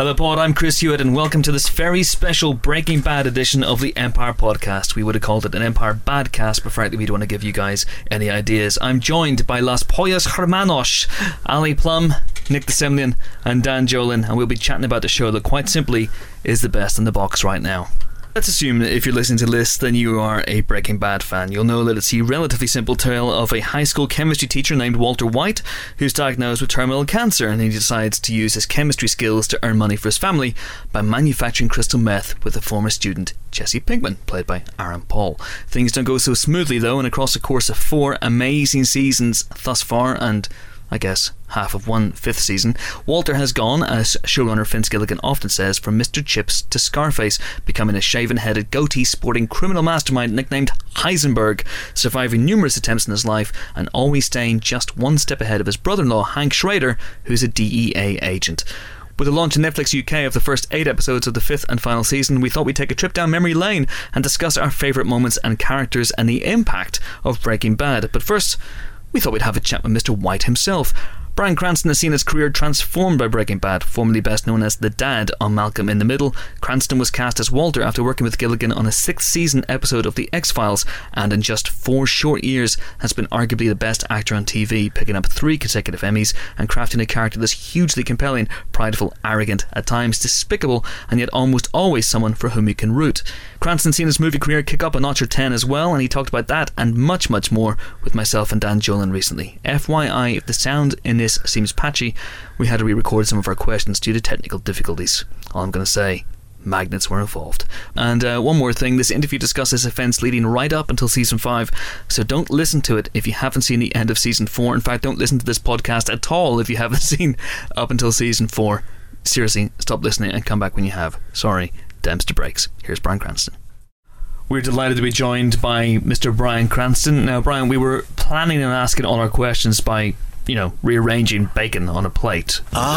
Hello, Pod. I'm Chris Hewitt, and welcome to this very special Breaking Bad edition of the Empire Podcast. We would have called it an Empire Badcast, but frankly, we don't want to give you guys any ideas. I'm joined by Las Pollas Hermanos, Ali Plum, Nick the Semlian, and Dan Jolin, and we'll be chatting about the show that quite simply is the best in the box right now. Let's assume that if you're listening to this, then you are a Breaking Bad fan. You'll know that it's the relatively simple tale of a high school chemistry teacher named Walter White who's diagnosed with terminal cancer, and he decides to use his chemistry skills to earn money for his family by manufacturing crystal meth with a former student, Jesse Pinkman, played by Aaron Paul. Things don't go so smoothly though, and across the course of 4 amazing seasons thus far, and I guess half of 1/5 season, Walter has gone, as showrunner Vince Gilligan often says, from Mr. Chips to Scarface, becoming a shaven-headed, goatee-sporting criminal mastermind nicknamed Heisenberg, surviving numerous attempts in his life and always staying just one step ahead of his brother-in-law Hank Schrader, who's a DEA agent. With the launch in Netflix UK of the first 8 episodes of the 5th and final season, we thought we'd take a trip down memory lane and discuss our favourite moments and characters and the impact of Breaking Bad. But first, we thought we'd have a chat with Mr. White himself. Bryan Cranston has seen his career transformed by Breaking Bad, formerly best known as the Dad on Malcolm in the Middle. Cranston was cast as Walter after working with Gilligan on a 6th season episode of The X-Files, and in just 4 short years has been arguably the best actor on TV, picking up 3 consecutive Emmys and crafting a character that's hugely compelling, prideful, arrogant, at times despicable, and yet almost always someone for whom you can root. Cranston's seen his movie career kick up a notch or 10 as well, and he talked about that and much, much more with myself and Dan Jolin recently. FYI, if the sound in this seems patchy, we had to re-record some of our questions due to technical difficulties. All I'm going to say, magnets were involved. And one more thing, this interview discusses events leading right up until season 5, so don't listen to it if you haven't seen the end of season 4. In fact, don't listen to this podcast at all if you haven't seen up until season 4. Seriously, stop listening and come back when you have. Sorry, Dempster breaks. Here's Bryan Cranston. We're delighted to be joined by Mr. Bryan Cranston. Now, Bryan, we were planning on asking all our questions by rearranging bacon on a plate.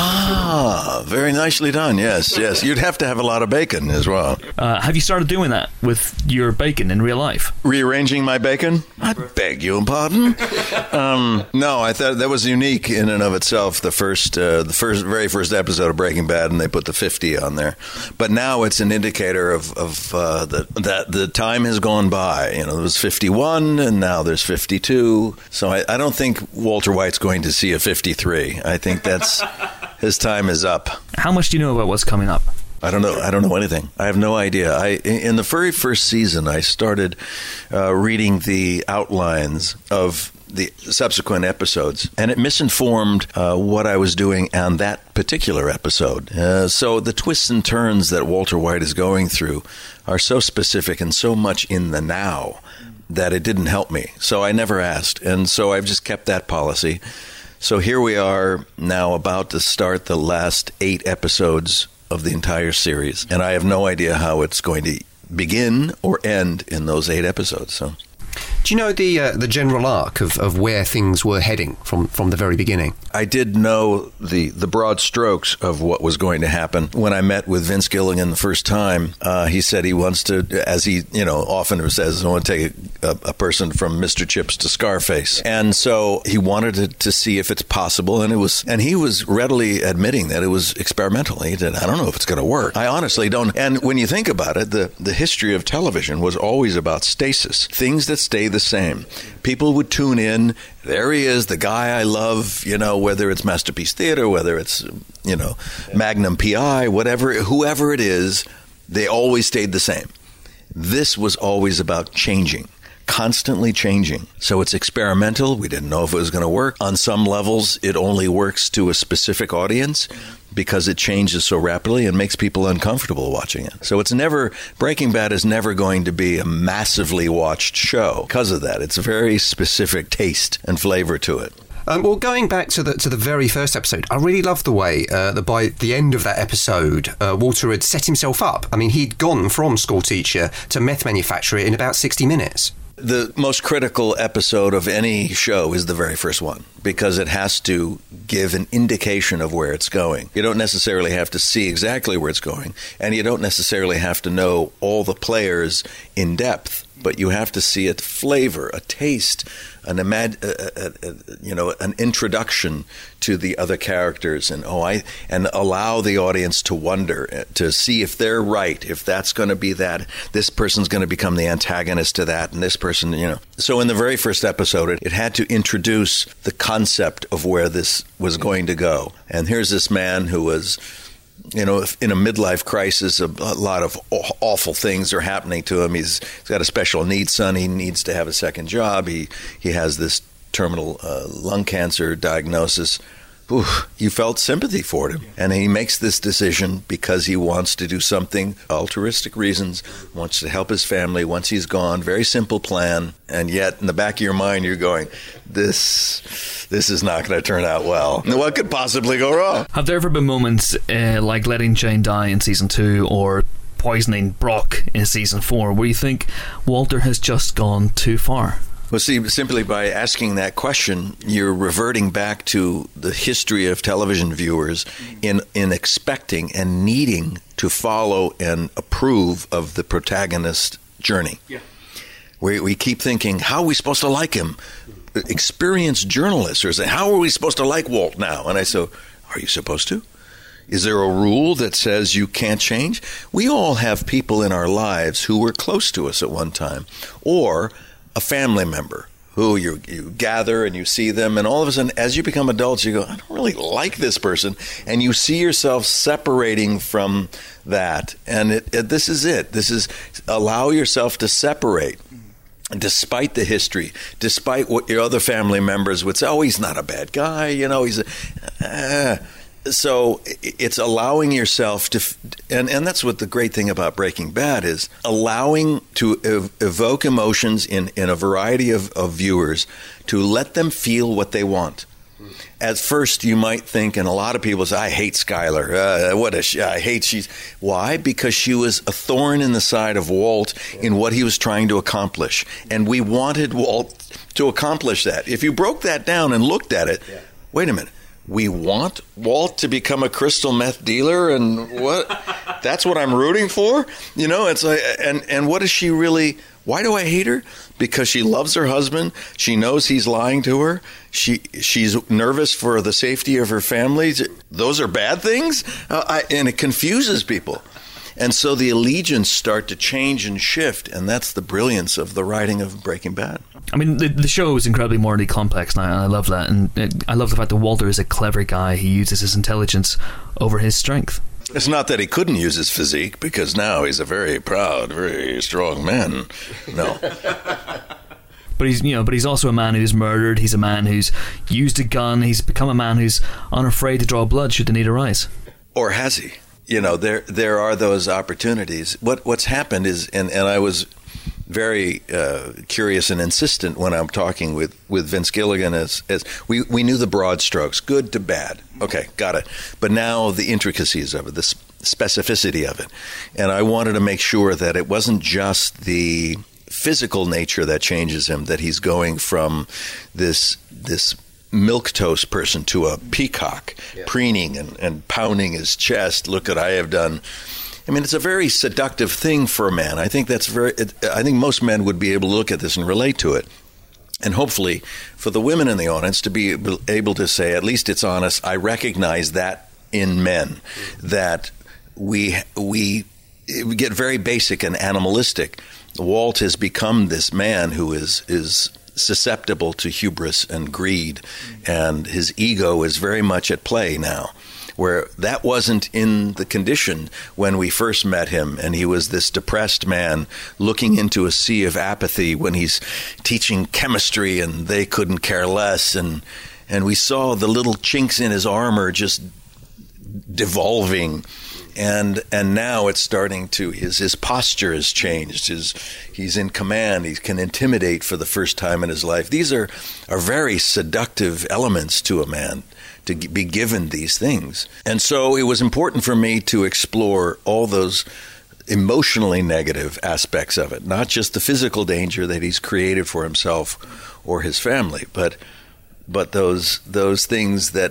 Very nicely done. Yes. You'd have to have a lot of bacon as well. Have you started doing that with your bacon in real life? Rearranging my bacon? I beg your pardon? No, I thought that was unique in and of itself. The very first episode of Breaking Bad, and they put the 50 on there. But now it's an indicator of that the time has gone by. There was 51, and now there's 52. So I don't think Walter White's going to see a 53. I think that's his time is up. How much do you know about what's coming up? I don't know anything. I have no idea. In the very first season, I started reading the outlines of the subsequent episodes, and it misinformed what I was doing on that particular episode. So the twists and turns that Walter White is going through are so specific and so much in the now that it didn't help me. So I never asked. And so I've just kept that policy. So here we are now about to start the last 8 episodes of the entire series. And I have no idea how it's going to begin or end in those 8 episodes. So. Do you know the general arc of where things were heading from the very beginning? I did know the broad strokes of what was going to happen. When I met with Vince Gilligan the first time, he said he wants to, as he often says, I want to take a person from Mr. Chips to Scarface. And so he wanted to see if it's possible, and he was readily admitting that it was experimental. He said, I don't know if it's going to work. I honestly don't. And when you think about it, the history of television was always about stasis, things that stay the same. People would tune in. There he is, the guy I love, whether it's Masterpiece Theater, whether it's, Magnum PI, whoever it is, they always stayed the same. This was always about changing, constantly changing. So it's experimental. We didn't know if it was going to work. On some levels, it only works to a specific audience because it changes so rapidly and makes people uncomfortable watching it. So Breaking Bad is never going to be a massively watched show because of that. It's a very specific taste and flavor to it. Well, going back to the very first episode, I really loved the way that by the end of that episode, Walter had set himself up. I mean, he'd gone from school teacher to meth manufacturer in about 60 minutes. The most critical episode of any show is the very first one because it has to give an indication of where it's going. You don't necessarily have to see exactly where it's going, and you don't necessarily have to know all the players in depth but you have to see a flavor, a taste, an introduction to the other characters, and allow the audience to wonder, to see if they're right, if that's going to be that, this person's going to become the antagonist to that, and this person, So in the very first episode, it had to introduce the concept of where this was going to go. And here's this man who was, in a midlife crisis, a lot of awful things are happening to him. He's got a special needs son. He needs to have a second job. He has this terminal lung cancer diagnosis. Ooh, you felt sympathy for him. And he makes this decision because he wants to do something, altruistic reasons, wants to help his family once he's gone. Very simple plan. And yet, in the back of your mind, you're going, this is not going to turn out well. What could possibly go wrong? Have there ever been moments like letting Jane die in season 2 or poisoning Brock in season 4 where you think Walter has just gone too far? Well, see, simply by asking that question, you're reverting back to the history of television viewers in expecting and needing to follow and approve of the protagonist's journey. Yeah. We keep thinking, how are we supposed to like him? Experienced journalists are saying, how are we supposed to like Walt now? And I say, are you supposed to? Is there a rule that says you can't change? We all have people in our lives who were close to us at one time, or a family member who you gather and you see them, and all of a sudden, as you become adults, you go, I don't really like this person, and you see yourself separating from that. And this is it. This is allow yourself to separate, despite the history, despite what your other family members would say. Oh, he's not a bad guy, he's So it's allowing yourself to, and that's what the great thing about Breaking Bad is, allowing to evoke emotions in a variety of viewers, to let them feel what they want. At first, you might think, and a lot of people say, I hate Skyler. Why? Because she was a thorn in the side of Walt in what he was trying to accomplish. And we wanted Walt to accomplish that. If you broke that down and looked at it, wait a minute. We want Walt to become a crystal meth dealer, and what? That's what I'm rooting for? It's like, and what is she really? Why do I hate her? Because she loves her husband. She knows he's lying to her. She's nervous for the safety of her family. Those are bad things, and it confuses people. And so the allegiance start to change and shift, and that's the brilliance of the writing of Breaking Bad. I mean, the show is incredibly morally complex, and I love that. And I love the fact that Walter is a clever guy. He uses his intelligence over his strength. It's not that he couldn't use his physique, because now he's a very proud, very strong man. No. But he's also a man who's murdered. He's a man who's used a gun. He's become a man who's unafraid to draw blood should the need arise. Or has he? There are those opportunities. What's happened is, and I was very curious and insistent when I'm talking with Vince Gilligan, as we knew the broad strokes, good to bad. Okay, got it. But now the intricacies of it, the specificity of it. And I wanted to make sure that it wasn't just the physical nature that changes him, that he's going from this milquetoast person to a peacock, preening and pounding his chest. Look what I have done. I mean, it's a very seductive thing for a man. I think I think most men would be able to look at this and relate to it. And hopefully for the women in the audience to be able to say, at least it's honest, I recognize that in men, that we get very basic and animalistic. Walt has become this man who is susceptible to hubris and greed, and his ego is very much at play now, where that wasn't in the condition when we first met him, and he was this depressed man looking into a sea of apathy when he's teaching chemistry and they couldn't care less, and we saw the little chinks in his armor just devolving. And now it's starting to, his posture has changed. He's in command. He can intimidate for the first time in his life. These are very seductive elements to a man, to be given these things. And so it was important for me to explore all those emotionally negative aspects of it, not just the physical danger that he's created for himself or his family, but those things that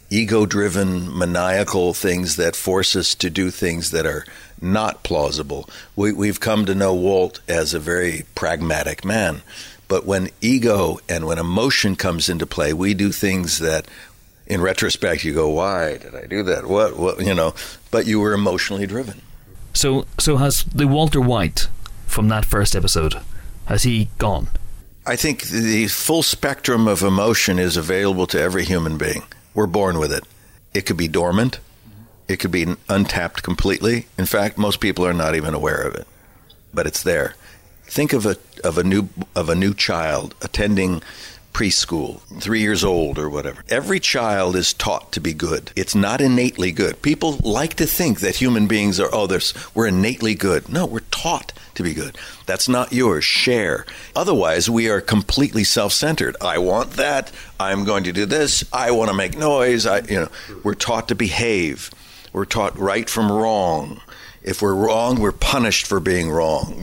ego-driven, maniacal things that force us to do things that are not plausible. We've come to know Walt as a very pragmatic man. But when ego and when emotion comes into play, we do things that, in retrospect, you go, why did I do that? What, you know, but you were emotionally driven. So has the Walter White from that first episode, has he gone? I think the full spectrum of emotion is available to every human being. We're born with it. It could be dormant. It could be untapped completely. In fact, most people are not even aware of it, but it's there. Think of a new child attending preschool, 3 years old or whatever. Every child is taught to be good. It's not innately good. People like to think that human beings are, we're innately good. No, we're taught to be good. That's not yours. Share. Otherwise, we are completely self-centered. I want that. I'm going to do this. I want to make noise. We're taught to behave. We're taught right from wrong. If we're wrong, we're punished for being wrong.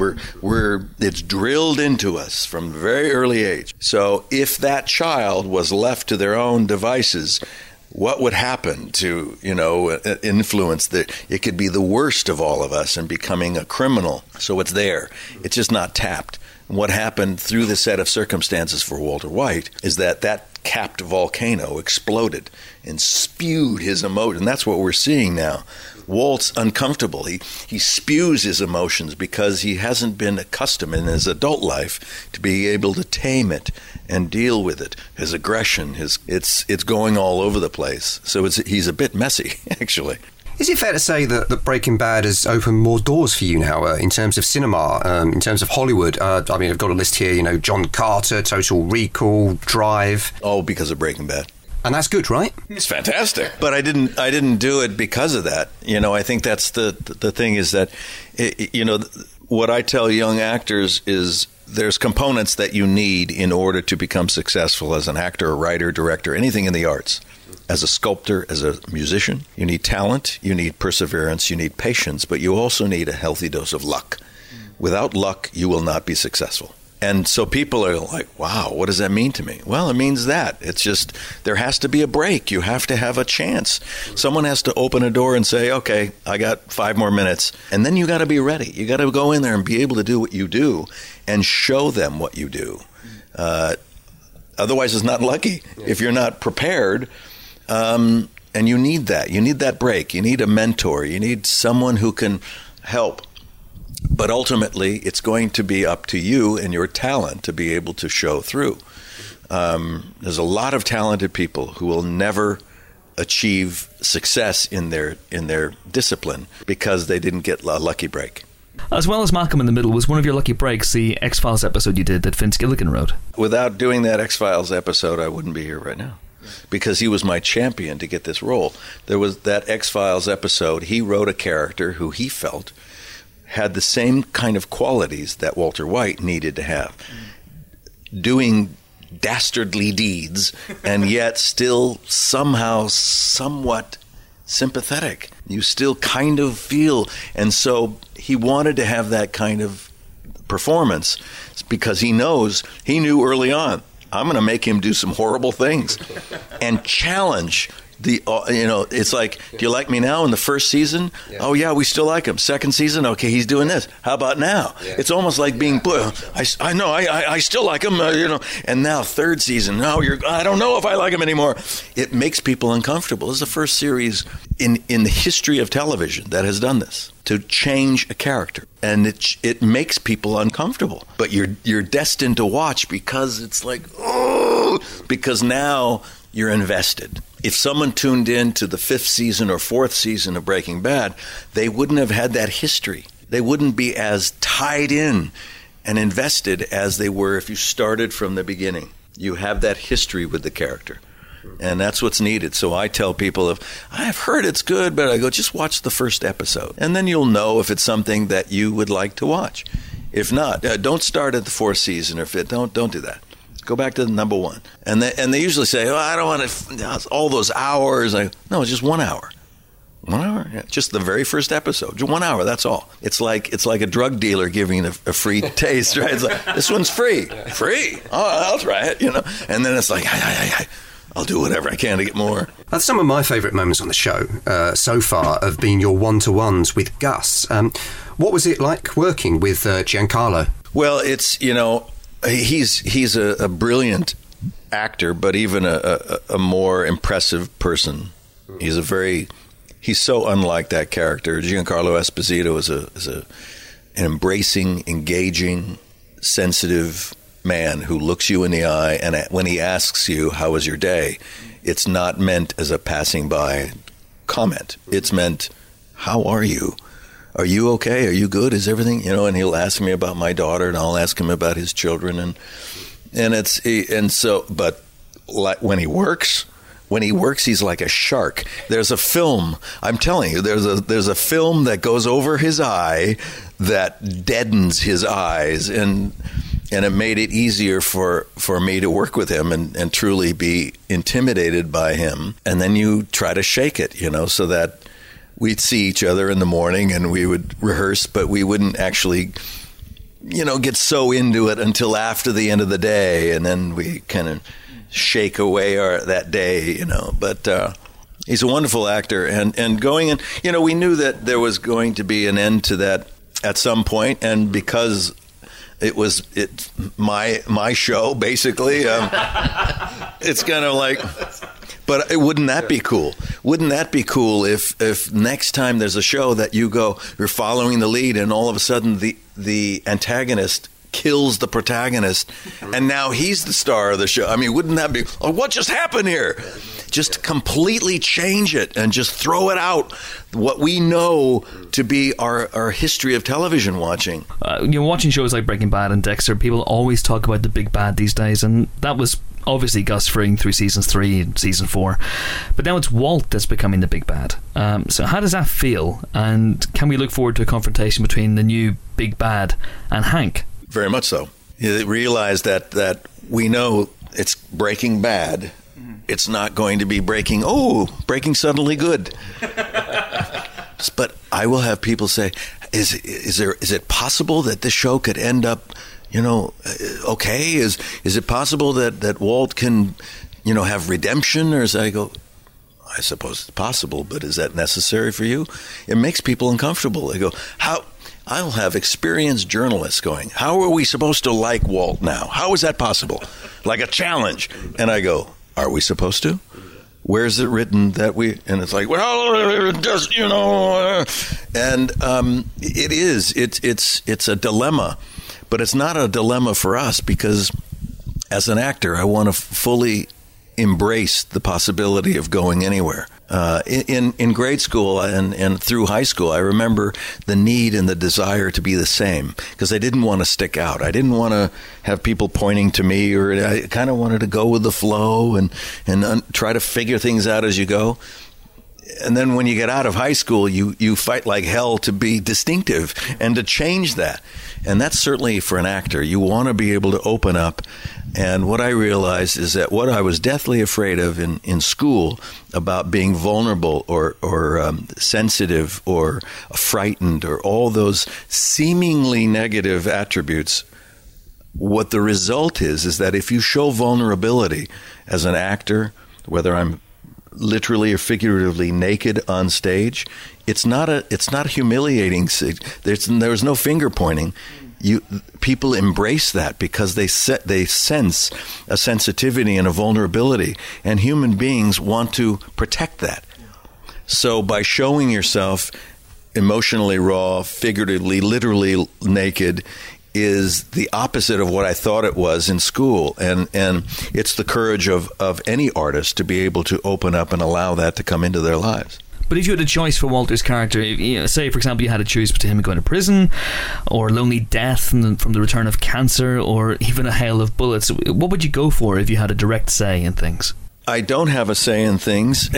It's drilled into us from a very early age. So if that child was left to their own devices, what would happen to, influence that? It could be the worst of all of us and becoming a criminal. So it's there. It's just not tapped. And what happened through the set of circumstances for Walter White is that capped volcano exploded and spewed his emotion. That's what we're seeing now. Walt's uncomfortable. He spews his emotions because he hasn't been accustomed in his adult life to be able to tame it and deal with it. His aggression, it's going all over the place. So he's a bit messy, actually. Is it fair to say that Breaking Bad has opened more doors for you now in terms of cinema, in terms of Hollywood? I've got a list here, John Carter, Total Recall, Drive. Oh, because of Breaking Bad. And that's good, right? It's fantastic. But I didn't do it because of that. I think that's the thing is that, what I tell young actors is there's components that you need in order to become successful as an actor, a writer, director, anything in the arts. As a sculptor, as a musician, you need talent, you need perseverance, you need patience, but you also need a healthy dose of luck. Without luck, you will not be successful. And so people are like, wow, what does that mean to me? Well, it means that. It's just, there has to be a break. You have to have a chance. Someone has to open a door and say, okay, I got 5 more minutes. And then you got to be ready. You got to go in there and be able to do what you do and show them what you do. Otherwise, it's not lucky if you're not prepared. And you need that. You need that break. You need a mentor. You need someone who can help. But ultimately, it's going to be up to you and your talent to be able to show through. There's a lot of talented people who will never achieve success in their discipline because they didn't get a lucky break. As well as Malcolm in the Middle, was one of your lucky breaks the X-Files episode you did that Vince Gilligan wrote? Without doing that X-Files episode, I wouldn't be here right now. Because he was my champion to get this role. There was that X-Files episode. He wrote a character who he felt had the same kind of qualities that Walter White needed to have. Doing dastardly deeds and yet still somehow somewhat sympathetic. You still kind of feel. And so he wanted to have that kind of performance because he knew early on, I'm going to make him do some horrible things and challenge it's like, do you like me now in the first season? Yeah. Oh, yeah, we still like him. Second season, okay, he's doing this. How about now? Yeah. It's almost like being, I know, I still like him, And now third season, I don't know if I like him anymore. It makes people uncomfortable. This is the first series in the history of television that has done this, to change a character. And it makes people uncomfortable. But you're destined to watch because it's like, because now you're invested. If someone tuned in to the 5th season or 4th season of Breaking Bad, they wouldn't have had that history. They wouldn't be as tied in and invested as they were if you started from the beginning. You have that history with the character. And that's what's needed. So I tell people, I've heard it's good, but I go, just watch the first episode. And then you'll know if it's something that you would like to watch. If not, don't start at the 4th season or 5th. Don't do that. Go back to the number 1. And they usually say, I don't want all those hours. No, it's just 1 hour. 1 hour? Yeah, just the very first episode. Just 1 hour, that's all. It's like a drug dealer giving a free taste, right? It's like, this one's free. Free? Oh, I'll try it, And then it's like, I'll do whatever I can to get more. Some of my favourite moments on the show so far have been your one-to-ones with Gus. What was it like working with Giancarlo? Well, it's, he's a brilliant actor, but even a more impressive person. He's so unlike that character. Giancarlo Esposito is an embracing, engaging, sensitive man who looks you in the eye, and when he asks you, how was your day, it's not meant as a passing by comment. It's meant, how are you? Are you okay? Are you good? Is everything, and he'll ask me about my daughter, and I'll ask him about his children, but like when he works, he's like a shark. There's a film, I'm telling you, there's a film that goes over his eye that deadens his eyes, and it made it easier for me to work with him and truly be intimidated by him. And then you try to shake it, so that we'd see each other in the morning and we would rehearse, but we wouldn't actually, get so into it until after the end of the day. And then we kind of shake away that day, But he's a wonderful actor. And going in, we knew that there was going to be an end to that at some point. And because it's my show, basically. It's kind of like, but wouldn't that be cool? Wouldn't that be cool if next time there's a show that you're following the lead and all of a sudden the antagonist kills the protagonist and now he's the star of the show? I mean, wouldn't that be, what just happened here? Just completely change it and just throw it out, what we know to be our history of television watching. Watching shows like Breaking Bad and Dexter, people always talk about the big bad these days, and that was obviously Gus Fring through seasons 3 and season 4. But now it's Walt that's becoming the big bad. So how does that feel? And can we look forward to a confrontation between the new big bad and Hank? Very much so. You realize that we know it's Breaking Bad. It's not going to be breaking suddenly good. But I will have people say, is it possible that this show could end up, okay? Is it possible that Walt can, have redemption? Or I go, I suppose it's possible, but is that necessary for you? It makes people uncomfortable. They go, how? I'll have experienced journalists going, how are we supposed to like Walt now? How is that possible? Like a challenge. And I go, are we supposed to? Where's it written that we? And it's like, well, just and it is. It's a dilemma, but it's not a dilemma for us because, as an actor, I want to fully embrace the possibility of going anywhere. In grade school and through high school, I remember the need and the desire to be the same because I didn't want to stick out. I didn't want to have people pointing to me, or I kind of wanted to go with the flow and try to figure things out as you go. And then when you get out of high school, you fight like hell to be distinctive and to change that. And that's certainly for an actor. You want to be able to open up. And what I realized is that what I was deathly afraid of in school about being vulnerable or sensitive or frightened or all those seemingly negative attributes, what the result is that if you show vulnerability as an actor, whether I'm literally or figuratively naked on stage, it's not humiliating. There's no finger pointing. People embrace that because they sense a sensitivity and a vulnerability, and human beings want to protect that. So by showing yourself emotionally raw, figuratively, literally naked, is the opposite of what I thought it was in school. And it's the courage of any artist to be able to open up and allow that to come into their lives. But if you had a choice for Walter's character, say, for example, you had to choose between him going to prison or lonely death from the return of cancer or even a hail of bullets, what would you go for if you had a direct say in things? I don't have a say in things.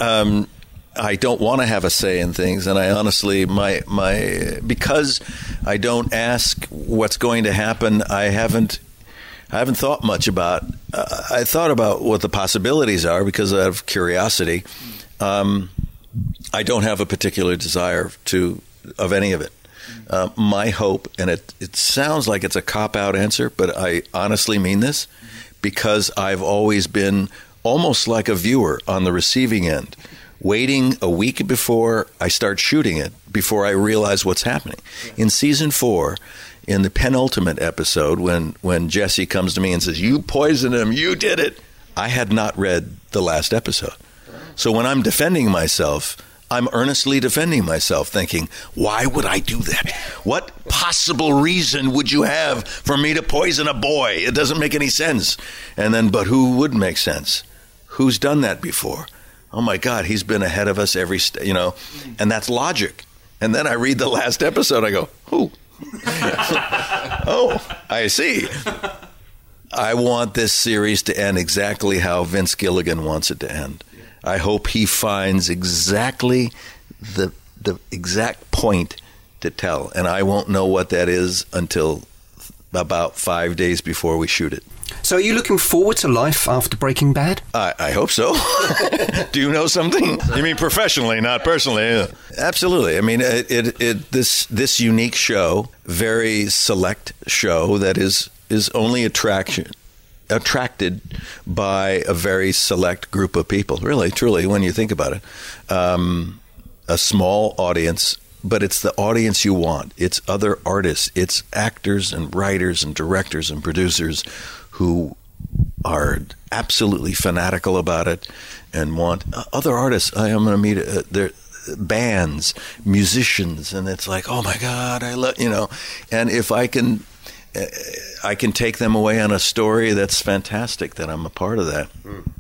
I don't want to have a say in things, and I honestly, because I don't ask what's going to happen, I haven't thought much about. I thought about what the possibilities are because I have curiosity. I don't have a particular desire of any of it. My hope, and it sounds like it's a cop-out answer, but I honestly mean this, because I've always been almost like a viewer on the receiving end, waiting a week before I start shooting it, before I realize what's happening. In season 4, in the penultimate episode, when Jesse comes to me and says, "You poisoned him, you did it," I had not read the last episode. So when I'm defending myself, I'm earnestly defending myself, thinking, why would I do that? What possible reason would you have for me to poison a boy? It doesn't make any sense. And then, but who would make sense? Who's done that before? Oh my God, he's been ahead of us every and that's logic. And then I read the last episode, I go, who? Oh, I see. I want this series to end exactly how Vince Gilligan wants it to end. I hope he finds exactly the exact point to tell, and I won't know what that is until about 5 days before we shoot it. So are you looking forward to life after Breaking Bad? I hope so. Do you know something? You mean professionally, not personally? Yeah. Absolutely. I mean, this unique show, very select show that is only attracted by a very select group of people, really, truly, when you think about it. A small audience, but it's the audience you want. It's other artists. It's actors and writers and directors and producers who are absolutely fanatical about it and want other artists. I am going to meet their bands, musicians, and it's like, oh my God, I love, and if I can take them away on a story that's fantastic, that I'm a part of that.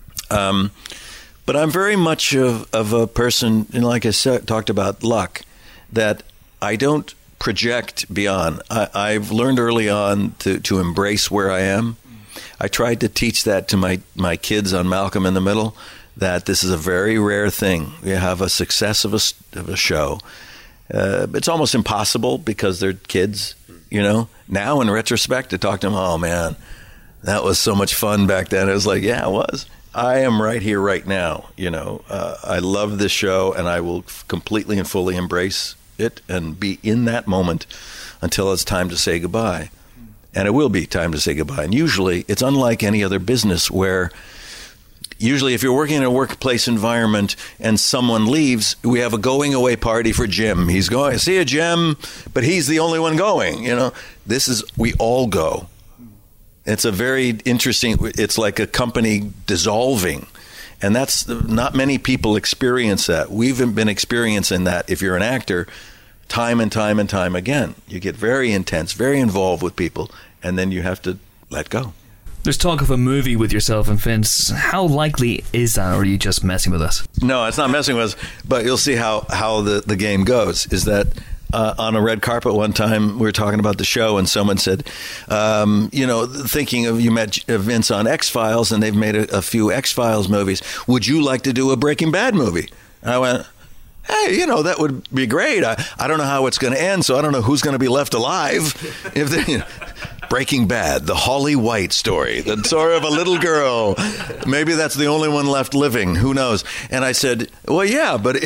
But I'm very much of a person, and like I said, talked about luck, that I don't project beyond. I've learned early on to embrace where I am. I tried to teach that to my kids on Malcolm in the Middle, that this is a very rare thing. You have a success of a show. It's almost impossible because they're kids, Now, in retrospect, to talk to them, oh, man, that was so much fun back then. It was like, yeah, it was. I am right here, right now. I love this show, and I will completely and fully embrace it and be in that moment until it's time to say goodbye. And it will be time to say goodbye. And usually, it's unlike any other business where usually if you're working in a workplace environment and someone leaves, we have a going away party for Jim. He's going, see you, Jim, but he's the only one going. This is, we all go. It's a very interesting, it's like a company dissolving. And that's, not many people experience that. We've been experiencing that if you're an actor, time and time and time again. You get very intense, very involved with people, and then you have to let go. There's talk of a movie with yourself and Vince. How likely is that, or are you just messing with us? No, it's not messing with us, but you'll see how the game goes. Is that on a red carpet one time, we were talking about the show, and someone said, thinking of, you met Vince on X-Files, and they've made a few X-Files movies. Would you like to do a Breaking Bad movie? And I went, hey, that would be great. I don't know how it's going to end, so I don't know who's going to be left alive. If they, Breaking Bad, the Holly White story, the story of a little girl. Maybe that's the only one left living. Who knows? And I said, well, yeah, but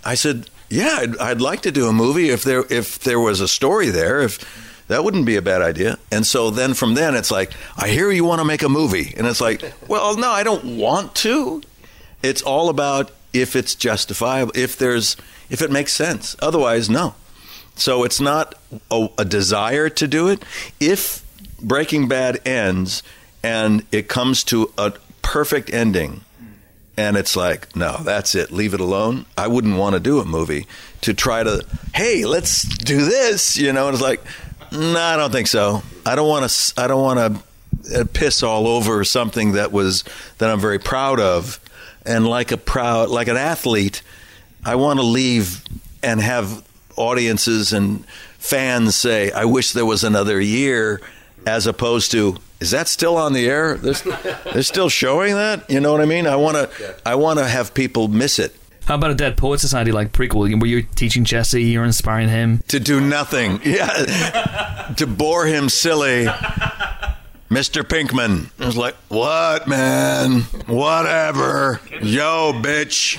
I'd like to do a movie if there was a story there. If that wouldn't be a bad idea. And so then from then, it's like, I hear you want to make a movie. And it's like, well, no, I don't want to. It's all about if it's justifiable, if it makes sense. Otherwise, no. So it's not a desire to do it. If Breaking Bad ends and it comes to a perfect ending and it's like, no, that's it, leave it alone, I wouldn't want to do a movie to try to, hey, let's do this, and it's like, no, I don't think so. I don't want to piss all over something that I'm very proud of. And like an athlete, I want to leave and have audiences and fans say, I wish there was another year, as opposed to, is that still on the air? They're still showing that? You know what I mean? I want to have people miss it. How about a Dead Poet Society like prequel? Were you teaching Jesse? You're inspiring him to do nothing. Yeah, to bore him silly. Mr. Pinkman. I was like, what, man? Whatever. Yo, bitch.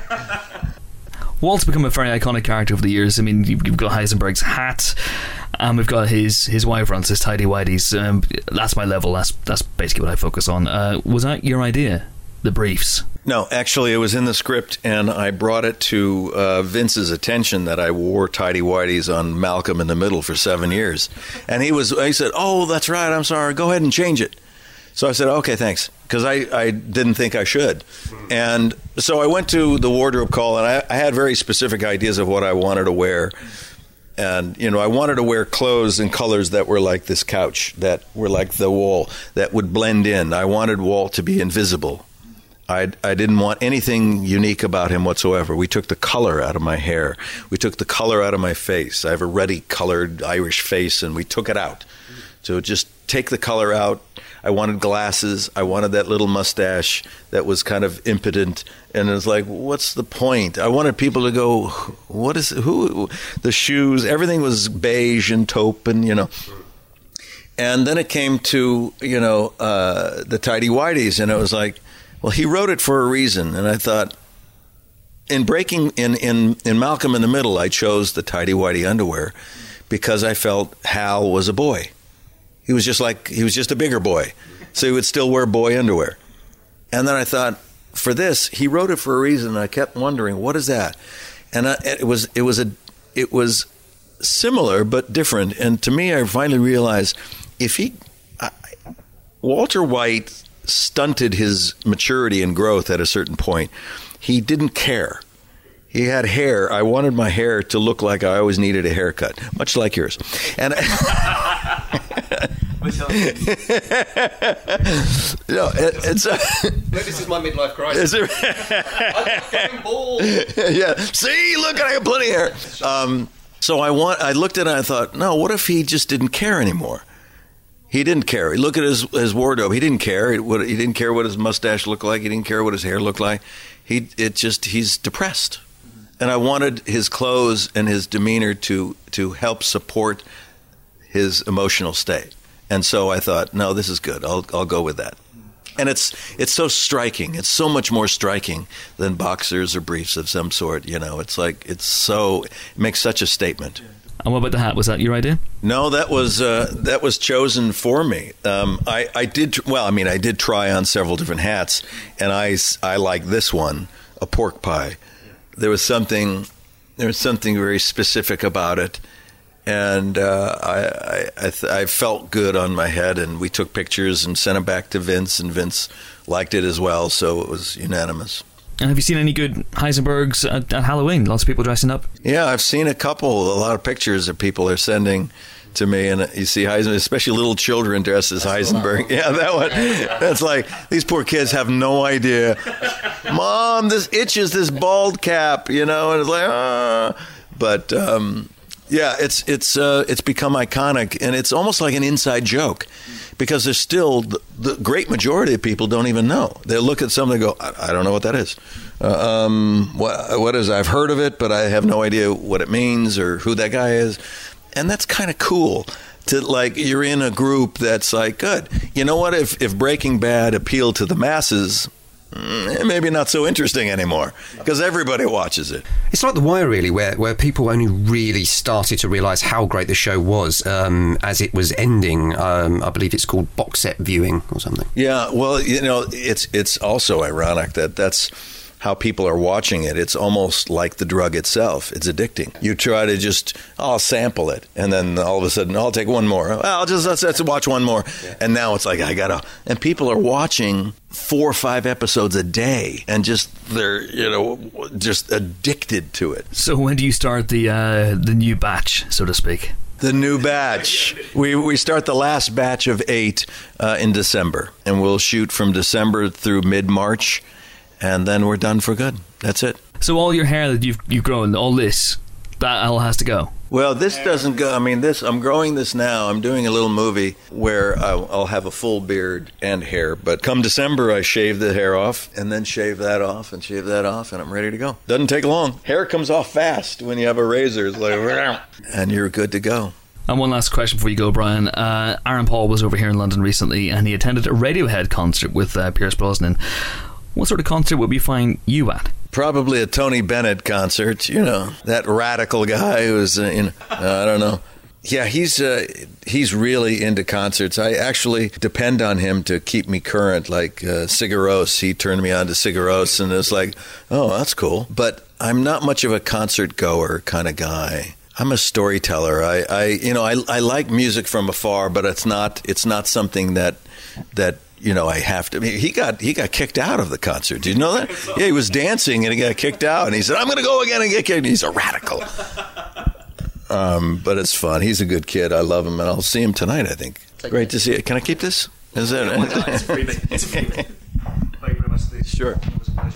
Walt's become a very iconic character over the years. I mean, you've got Heisenberg's hat, and we've got his wife runs his tidy whities. That's my level. That's basically what I focus on. Was that your idea? the briefs? No, actually, it was in the script, and I brought it to Vince's attention that I wore tighty-whities on Malcolm in the Middle for 7 years. And he said, "Oh, that's right, I'm sorry, go ahead and change it." So I said, "Okay, thanks," because I didn't think I should. And so I went to the wardrobe call, and I had very specific ideas of what I wanted to wear. And, I wanted to wear clothes and colors that were like this couch, that were like the wall, that would blend in. I wanted Walt to be invisible. I didn't want anything unique about him whatsoever. We took the color out of my hair. We took the color out of my face. I have a ruddy-colored Irish face, and we took it out. So just take the color out. I wanted glasses. I wanted that little mustache that was kind of impotent. And it was like, what's the point? I wanted people to go, who? The shoes, everything was beige and taupe and, And then it came to, the tighty-whities, and it was like, well, he wrote it for a reason. And I thought, in Malcolm in the Middle, I chose the tighty-whitey underwear because I felt Hal was a boy. He was just a bigger boy. So he would still wear boy underwear. And then I thought, for this, he wrote it for a reason. And I kept wondering, what is that? And it was similar but different. And to me, I finally realized Walter White stunted his maturity and growth at a certain point. He didn't care. He had hair. I wanted my hair to look like I always needed a haircut, much like yours. And it's this is my midlife crisis. I'm going bald. Yeah. See, look, I have plenty of hair. So I looked at it and I thought, no, what if he just didn't care anymore? He didn't care. Look at his wardrobe. He didn't care. He didn't care what his mustache looked like. He didn't care what his hair looked like. He's depressed. And I wanted his clothes and his demeanor to help support his emotional state. And so I thought, no, this is good. I'll go with that. And it's so striking. It's so much more striking than boxers or briefs of some sort. It's like it makes such a statement. And what about the hat? Was that your idea? No, that was chosen for me. I did try on several different hats, and I like this one, a pork pie. There was something very specific about it, and I felt good on my head. And we took pictures and sent them back to Vince, and Vince liked it as well. So it was unanimous. And have you seen any good Heisenbergs at Halloween? Lots of people dressing up. Yeah, I've seen a lot of pictures that people are sending to me, and you see Heisenberg, especially little children dressed as Heisenberg. Yeah, that one. That's like, these poor kids have no idea. Mom, this itches, this bald cap, and it's like, ah. But yeah, it's become iconic, and it's almost like an inside joke. Because there's still, the great majority of people don't even know. They look at something and go, I don't know what that is. What is it? I've heard of it, but I have no idea what it means or who that guy is. And that's kind of cool. You're in a group that's like, good. You know what? If Breaking Bad appealed to the masses, maybe not so interesting anymore because everybody watches it. It's like The Wire, really, where people only really started to realise how great the show was as it was ending. I believe it's called box set viewing or something. Yeah, well, it's also ironic that's how people are watching it. It's almost like the drug itself. It's addicting. You try to I'll sample it, and then all of a sudden, I'll take one more. Well, let's watch one more. Yeah. And now it's like, and people are watching 4 or 5 episodes a day, and they're just addicted to it. So when do you start the new batch, so to speak? The new batch. We start the last batch of 8 in December, and we'll shoot from December through mid-March. And then we're done for good. That's it. So all your hair that you've grown, all this, that all has to go? Well, this doesn't go. I mean, I'm growing this now. I'm doing a little movie where I'll have a full beard and hair. But come December, I shave the hair off and then shave that off and shave that off, and I'm ready to go. Doesn't take long. Hair comes off fast when you have a razor. It's like, and you're good to go. And one last question before you go, Brian. Aaron Paul was over here in London recently, and he attended a Radiohead concert with Pierce Brosnan. What sort of concert would we find you at? Probably a Tony Bennett concert, that radical guy who's, I don't know. Yeah, he's really into concerts. I actually depend on him to keep me current, like Sigur Rós. He turned me on to Sigur Rós, and it's like, oh, that's cool. But I'm not much of a concert goer kind of guy. I'm a storyteller. I like music from afar, but it's not something that I have to. I mean, he got kicked out of the concert. Did you know that? Yeah, he was dancing and he got kicked out, and he said, "I'm going to go again and get kicked." He's a radical. But it's fun. He's a good kid. I love him, and I'll see him tonight, I think. Great to see you. Can I keep this? Is that It's a freebie. It's a freebie. Thank you very much, Steve. Sure. It was a pleasure.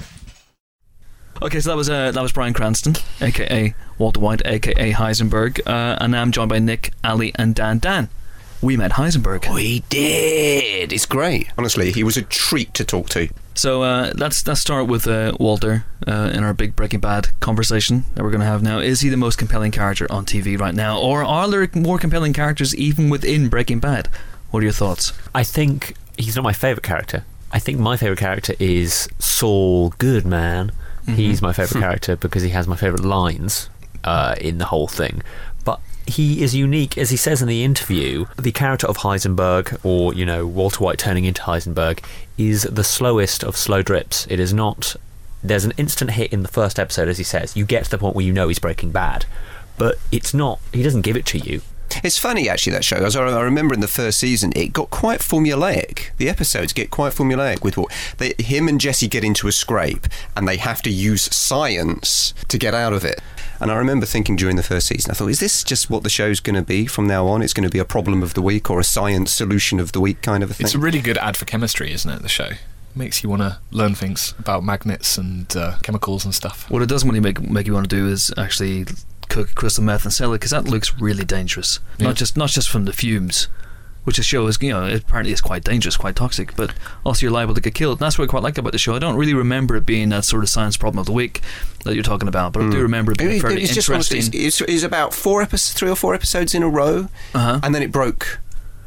Okay, so that was Bryan Cranston, a.k.a. Walter White, a.k.a. Heisenberg, and now I'm joined by Nick, Ali, and Dan. We met Heisenberg. We did. It's great. Honestly, he was a treat to talk to. So let's start with Walter in our big Breaking Bad conversation that we're going to have now. Is he the most compelling character on TV right now, or are there more compelling characters even within Breaking Bad? What are your thoughts? I think he's not my favourite character. I think my favourite character is Saul Goodman. Mm-hmm. He's my favourite character because he has my favourite lines in the whole thing. But he is unique, as he says in the interview. The character of Heisenberg, or Walter White turning into Heisenberg, is the slowest of slow drips. It is not. There's an instant hit in the first episode, as he says. You get to the point where you know he's Breaking Bad, but it's not. He doesn't give it to you. It's funny, actually, that show. As I remember in the first season, it got quite formulaic. The episodes get quite formulaic with him and Jesse get into a scrape, and they have to use science to get out of it. And I remember thinking during the first season, I thought, is this just what the show's going to be from now on? It's going to be a problem of the week or a science solution of the week kind of a thing? It's a really good ad for chemistry, isn't it, the show? It makes you want to learn things about magnets and chemicals and stuff. What it doesn't really make you want to do is actually cook crystal meth and sell it, because that looks really dangerous. Yeah. Not just from the fumes, which the show is, it apparently is quite dangerous, quite toxic, but also you're liable to get killed. And that's what I quite like about the show. I don't really remember it being that sort of science problem of the week that you're talking about, but I do remember it being fairly interesting. It's about 3 or 4 episodes in a row, and then it broke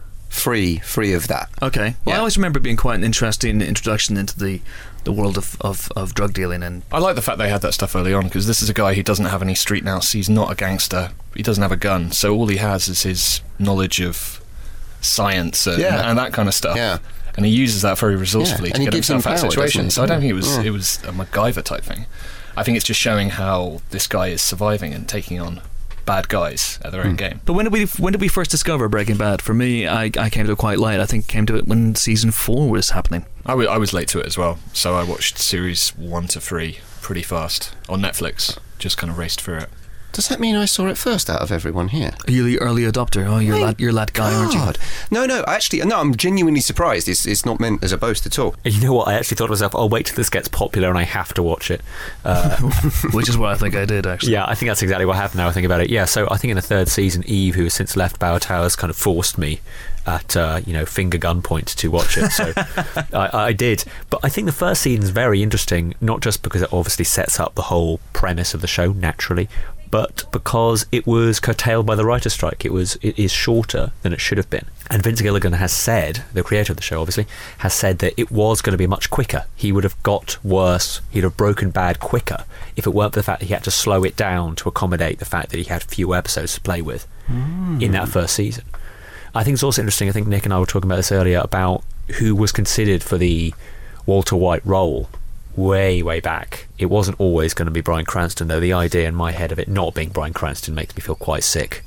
free of that. Okay. Well, I always remember it being quite an interesting introduction into the world of drug dealing. And I like the fact they had that stuff early on, because this is a guy who doesn't have any street nous. He's not a gangster. He doesn't have a gun, so all he has is his knowledge of science and that kind of stuff. Yeah. And he uses that very resourcefully to get himself out of situations. So I don't think it was a MacGyver type thing. I think it's just showing how this guy is surviving and taking on bad guys at their own game. But when did we first discover Breaking Bad? For me, I came to it quite late. I think came to it when season 4 was happening. I was late to it as well, so I watched series 1 to 3 pretty fast on Netflix. Just kind of raced through it. Does that mean I saw it first out of everyone here? Are you the early adopter? Oh, you're that guy, aren't you? No, actually, no, I'm genuinely surprised. It's not meant as a boast at all. You know what? I actually thought to myself, I'll wait till this gets popular and I have to watch it. Which is what I think I did, actually. Yeah, I think that's exactly what happened now I think about it. Yeah, so I think in the 3rd season, Eve, who has since left Bauer Towers, kind of forced me at finger gunpoint to watch it. So I did. But I think the first season is very interesting, not just because it obviously sets up the whole premise of the show naturally, but because it was curtailed by the writer's strike. It is shorter than it should have been. And Vince Gilligan has said, the creator of the show obviously, has said that it was going to be much quicker. He would have got worse, he'd have broken bad quicker if it weren't for the fact that he had to slow it down to accommodate the fact that he had few episodes to play with in that first season. I think it's also interesting, I think Nick and I were talking about this earlier, about who was considered for the Walter White role way back. It wasn't always going to be Bryan Cranston, though. The idea in my head of it not being Bryan Cranston makes me feel quite sick.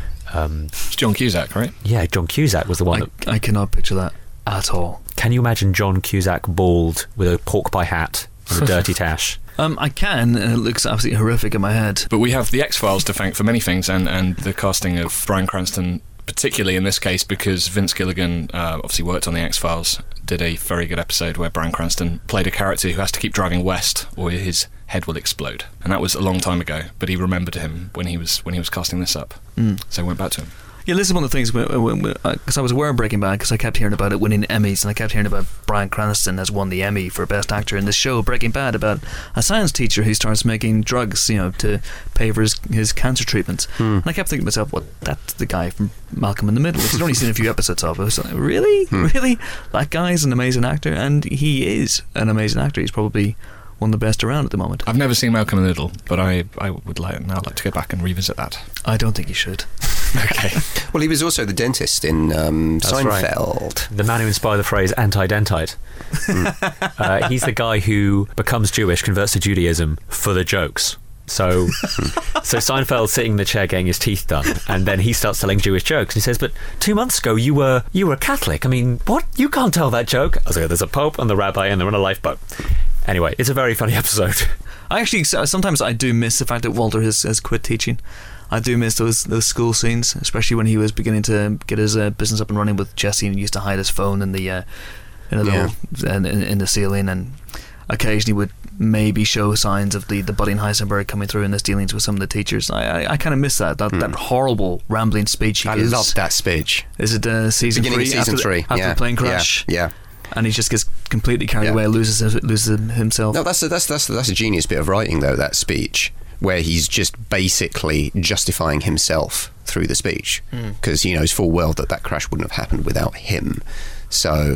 It's John Cusack, right? Yeah, John Cusack was the one. I cannot picture that at all. Can you imagine John Cusack bald with a pork pie hat and a dirty tash? I can, and it looks absolutely horrific in my head. But we have the X-Files to thank for many things, and the casting of Bryan Cranston, particularly in this case, because Vince Gilligan obviously worked on the X-Files, did a very good episode where Bryan Cranston played a character who has to keep driving west or his head will explode. And that was a long time ago, but he remembered him when he was casting this up. So I went back to him. Yeah, this is one of the things, because I was aware of Breaking Bad, because I kept hearing about it winning Emmys, and I kept hearing about Bryan Cranston has won the Emmy for Best Actor in this show, Breaking Bad, about a science teacher who starts making drugs, to pay for his cancer treatments. And I kept thinking to myself, well, that's the guy from Malcolm in the Middle, which I'd only seen a few episodes of. I was like, really? Really? That guy's an amazing actor, and he is an amazing actor. He's probably one of the best around at the moment. I've never seen Malcolm in the Middle, but I would like to go back and revisit that. I don't think you should. Okay. Well, he was also the dentist in Seinfeld. Right. The man who inspired the phrase anti-dentite. He's the guy who becomes Jewish, converts to Judaism for the jokes. So Seinfeld's sitting in the chair getting his teeth done, and then he starts telling Jewish jokes. He says, "But 2 months ago you were Catholic. I mean, what? You can't tell that joke." I was like, "There's a pope and the rabbi, and they're on a lifeboat." Anyway, it's a very funny episode. I actually sometimes I do miss the fact that Walter has quit teaching. I do miss those school scenes, especially when he was beginning to get his business up and running with Jesse, and he used to hide his phone in the in the ceiling, and occasionally would maybe show signs of the budding Heisenberg coming through in his dealings with some of the teachers. I kind of miss that horrible rambling speech. I loved that speech. Is it season beginning 3? Of season 3 after the plane crash? Yeah. And he just gets completely carried away, loses himself. No, that's a genius bit of writing, though, that speech, where he's just basically justifying himself through the speech, because he knows full well that crash wouldn't have happened without him. So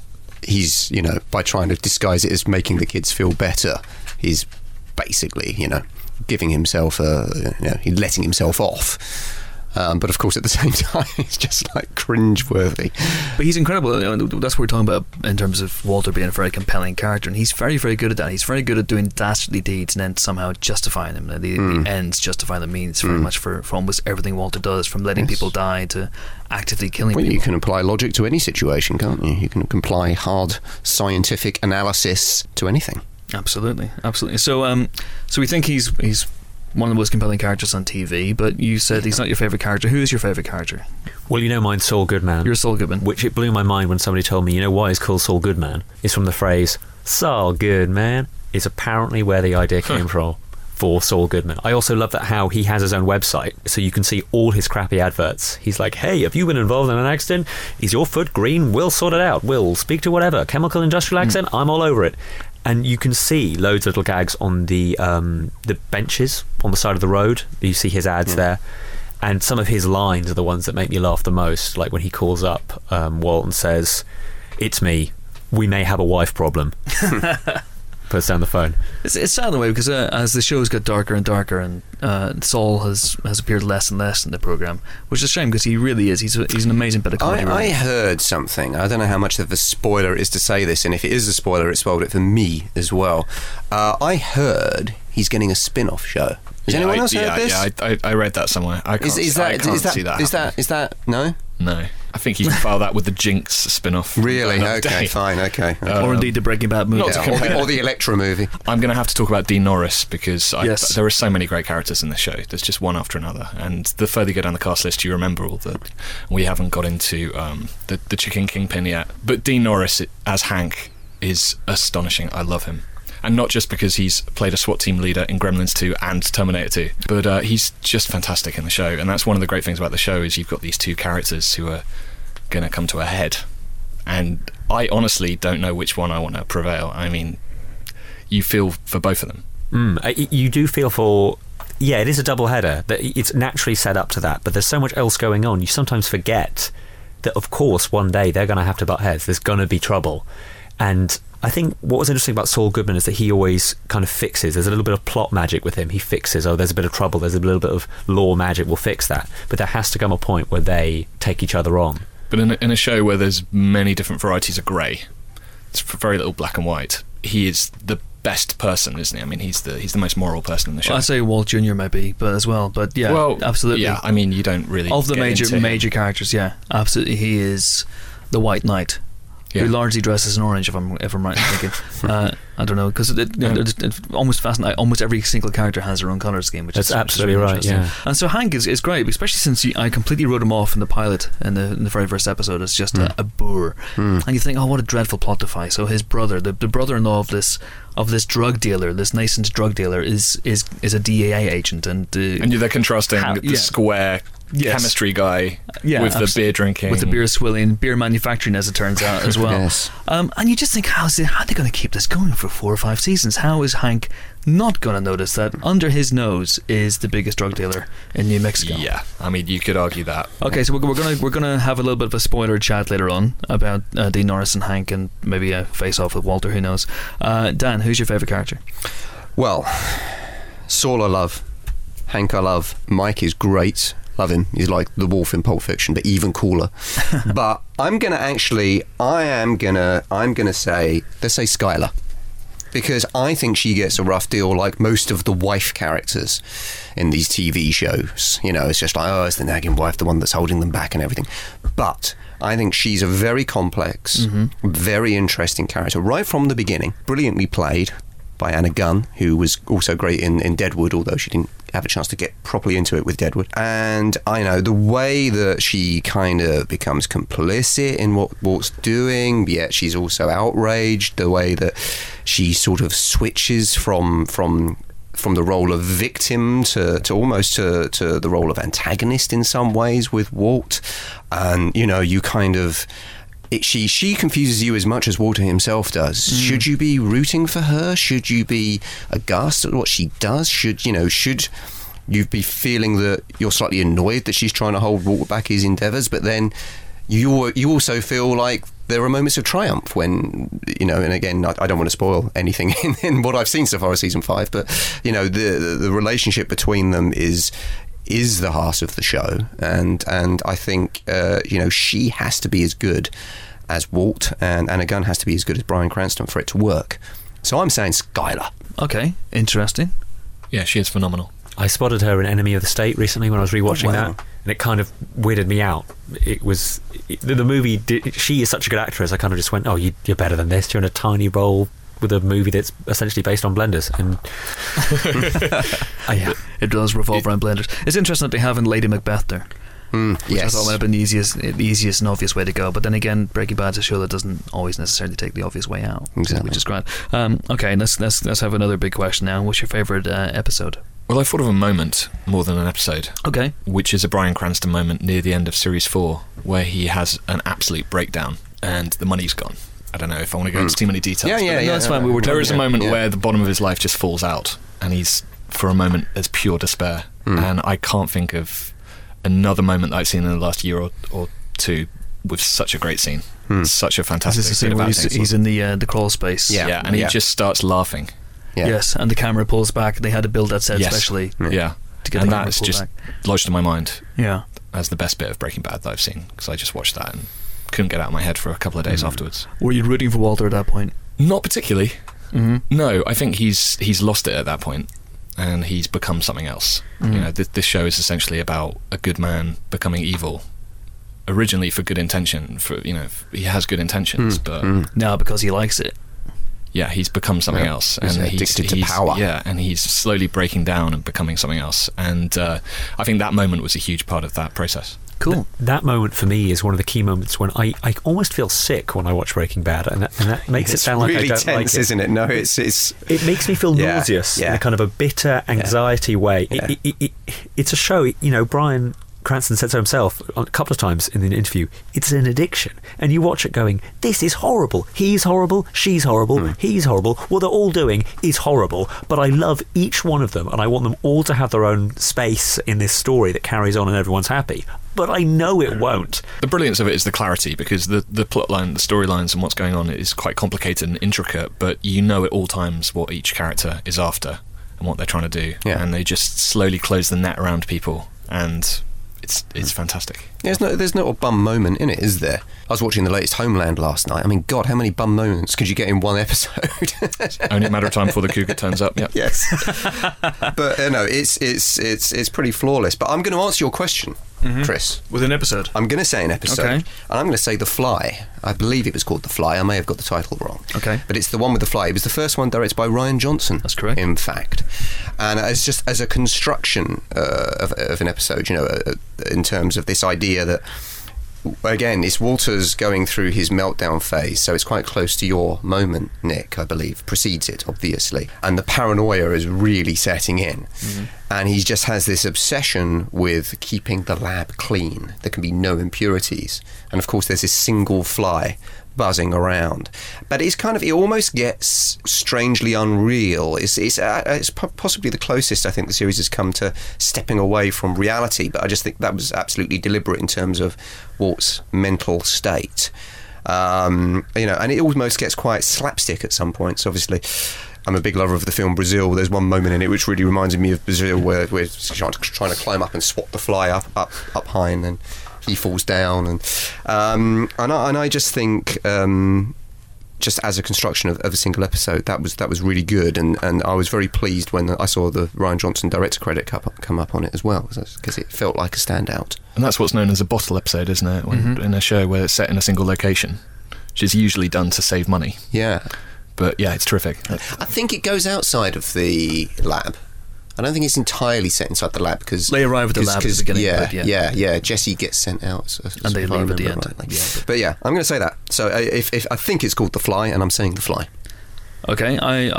he's, by trying to disguise it as making the kids feel better, he's basically, giving himself he's letting himself off. But of course, at the same time, it's just like cringeworthy. But he's incredible. That's what we're talking about in terms of Walter being a very compelling character, and he's very, very good at that. He's very good at doing dastardly deeds and then somehow justifying them. The ends justify the means very much for almost everything Walter does, from letting people die to actively killing people. You can apply logic to any situation, can't you? You can apply hard scientific analysis to anything. Absolutely. So we think he's one of the most compelling characters on TV, but you said he's not your favourite character. Who is your favourite character? Well, mine's Saul Goodman. You're Saul Goodman. Which it blew my mind when somebody told me, why he's called Saul Goodman? It's from the phrase, Saul Goodman, is apparently where the idea came from for Saul Goodman. I also love that how he has his own website, so you can see all his crappy adverts. He's like, hey, have you been involved in an accident? Is your foot green? We'll sort it out. We'll speak to whatever. Chemical industrial accident? I'm all over it. And you can see loads of little gags on the benches on the side of the road. You see his ads there. And some of his lines are the ones that make me laugh the most. Like when he calls up Walt and says, "It's me. We may have a wife problem." Puts down the phone. It's sad in a way, because as the shows got darker and darker, and Saul has appeared less and less in the programme, which is a shame, because he really is. He's an amazing bit of comedy. I heard something. I don't know how much of a spoiler it is to say this, and if it is a spoiler, it spoiled it for me as well. I heard he's getting a spin-off show. Has anyone else heard this? Yeah, I read that somewhere. I can't see that. Is that no? No. I think you can file that with the Jinx spin-off. Really? Okay, fine, okay. Or indeed the Breaking Bad movie. Or the Electra movie. I'm going to have to talk about Dean Norris, because there are so many great characters in this show. There's just one after another. And the further you go down the cast list, you remember all the... We haven't got into the Chicken Kingpin yet. But Dean Norris as Hank is astonishing. I love him. And not just because he's played a SWAT team leader in Gremlins 2 and Terminator 2, but he's just fantastic in the show. And that's one of the great things about the show, is you've got these two characters who are going to come to a head. And I honestly don't know which one I want to prevail. I mean, you feel for both of them. You do feel for... Yeah, it is a double header. It's naturally set up to that, but there's so much else going on. You sometimes forget that, of course, one day they're going to have to butt heads. There's going to be trouble. And I think what was interesting about Saul Goodman is that he always kind of fixes. There's a little bit of plot magic with him. He fixes, there's a bit of trouble, there's a little bit of law magic, we'll fix that. But there has to come a point where they take each other on. But in a show where there's many different varieties of grey, it's very little black and white, he is the best person, isn't he? I mean, he's the most moral person in the show. Well, I'd say Walt Jr. maybe, but absolutely. Yeah, I mean, you don't really of the major characters, absolutely, he is the White Knight. Who largely dresses in orange, if I'm right in thinking. I don't know, because it's almost fascinating. Almost every single character has their own colour scheme, which That's is absolutely really right. Yeah, and so Hank is great, especially since I completely wrote him off in the pilot in the very first episode as just a boor, and you think, oh, what a dreadful plot device. So his brother, the brother-in-law of this drug dealer, this nascent drug dealer, is a DEA agent, and they're contrasting the square. Chemistry guy with the beer drinking, with the beer swilling, beer manufacturing, as it turns out, as well. Yes. And you just think, how are they going to keep this going for 4 or 5 seasons? How is Hank not going to notice that under his nose is the biggest drug dealer in New Mexico? Yeah, I mean, you could argue that. Okay, so we're gonna have a little bit of a spoiler chat later on about Dean Norris and Hank, and maybe a face-off with Walter. Who knows? Dan, who's your favourite character? Well, Saul I love, Hank I love, Mike is great. Love him. He's like the wolf in Pulp Fiction, but even cooler. But I'm gonna say, let's say Skylar. Because I think she gets a rough deal like most of the wife characters in these TV shows. You know, it's just like, oh, it's the nagging wife, the one that's holding them back and everything. But I think she's a very complex, very interesting character right from the beginning. Brilliantly played by Anna Gunn, who was also great in Deadwood, although she didn't have a chance to get properly into it with Deadwood. And I know the way that she kind of becomes complicit in what Walt's doing, yet she's also outraged, the way that she sort of switches from the role of victim to almost to the role of antagonist in some ways with Walt. And, you know, you kind of... She confuses you as much as Walter himself does. Should you be rooting for her? Should you be aghast at what she does? Should you be feeling that you're slightly annoyed that she's trying to hold Walter back his endeavours? But then you also feel like there are moments of triumph when, you know, and again, I don't want to spoil anything in what I've seen so far as season 5, but, you know, the relationship between them is the heart of the show, and I think you know, she has to be as good as Walt, and Anna Gunn has to be as good as Bryan Cranston for it to work. So I'm saying Skylar. Okay, interesting. Yeah, she is phenomenal. I spotted her in Enemy of the State recently when I was rewatching that, and it kind of weirded me out. It was the movie. She is such a good actress. I kind of just went, "Oh, you're better than this. You're in a tiny role with a movie that's essentially based on blenders." And yeah, it does revolve around blenders. It's interesting that they have in Lady Macbeth there. Which I thought might have been the easiest and obvious way to go, but then again, Breaking Bad's a show that doesn't always necessarily take the obvious way out, which is great. Okay, let's have another big question now. What's your favourite episode? Well, I thought of a moment more than an episode. Okay. Which is a Bryan Cranston moment near the end of Series 4, where he has an absolute breakdown and the money's gone. I don't know if I want to go into too many details. No, that's fine. There is a moment where the bottom of his life just falls out, and he's, for a moment, there's pure despair. And I can't think of another moment that I've seen in the last year or two with such a great scene. Such a fantastic scene. He's in the crawl space. Yeah, and he just starts laughing. Yeah. Yes, and the camera pulls back. They had to build that set especially. Yeah, to get and the camera that's pulled just back. lodged in my mind. Yeah, as the best bit of Breaking Bad that I've seen, because I just watched that and couldn't get out of my head for a couple of days afterwards. Were you rooting for Walter at that point? Not particularly. No, I think he's lost it at that point, and he's become something else. You know, this show is essentially about a good man becoming evil. Originally for good intention, he has good intentions, but now because he likes it. Yeah, he's become something else, and he's addicted to power. Yeah, and he's slowly breaking down and becoming something else. And I think that moment was a huge part of that process. Cool. That moment for me is one of the key moments when I almost feel sick when I watch Breaking Bad, and that makes it sound like I don't tense, like it. Isn't it? No, it makes me feel nauseous in a kind of a bitter anxiety way. Yeah. It's a show. You know, Bryan Cranston said so himself a couple of times in the interview. It's an addiction, and you watch it going, this is horrible. He's horrible, she's horrible, he's horrible. What they're all doing is horrible, but I love each one of them, and I want them all to have their own space in this story that carries on and everyone's happy. But I know it won't. The brilliance of it is the clarity, because the plotline, the storylines and what's going on is quite complicated and intricate, but you know at all times what each character is after and what they're trying to do. Yeah. And they just slowly close the net around people, and it's fantastic. There's no bum moment in it, is there? I was watching the latest Homeland last night. I mean, God, how many bum moments could you get in one episode? Only a matter of time before the cougar turns up. Yep. Yes. But no, it's pretty flawless. But I'm going to answer your question, Chris. With an episode? I'm going to say an episode. Okay. And I'm going to say The Fly. I believe it was called The Fly. I may have got the title wrong. Okay. But it's the one with the fly. It was the first one directed by Rian Johnson. That's correct. In fact. And as a construction of an episode, you know, in terms of this idea that, again, it's Walter's going through his meltdown phase, so it's quite close to your moment, Nick, I believe. Precedes it, obviously. And the paranoia is really setting in. And he just has this obsession with keeping the lab clean. There can be no impurities. And, of course, there's this single fly buzzing around, but it almost gets strangely unreal. It's possibly the closest I think the series has come to stepping away from reality, but I just think that was absolutely deliberate in terms of Walt's mental state. You know, and it almost gets quite slapstick at some points, obviously. I'm a big lover of the film Brazil. There's one moment in it which really reminds me of Brazil, where we're trying to climb up and swat the fly up high, and then he falls down, and I just think, just as a construction of a single episode, that was really good, and I was very pleased when I saw the Rian Johnson director credit come up on it as well, because it felt like a standout. And that's what's known as a bottle episode, isn't it? When, in a show where it's set in a single location, which is usually done to save money. Yeah. But yeah, it's terrific. I think it goes outside of the lab. I don't think it's entirely set inside the lab, because they arrive at the lab at the beginning. Yeah. Jesse gets sent out, and they leave at the end. Rightly. Yeah, but yeah, I'm going to say that. So if I think it's called The Fly, and I'm saying The Fly. Okay,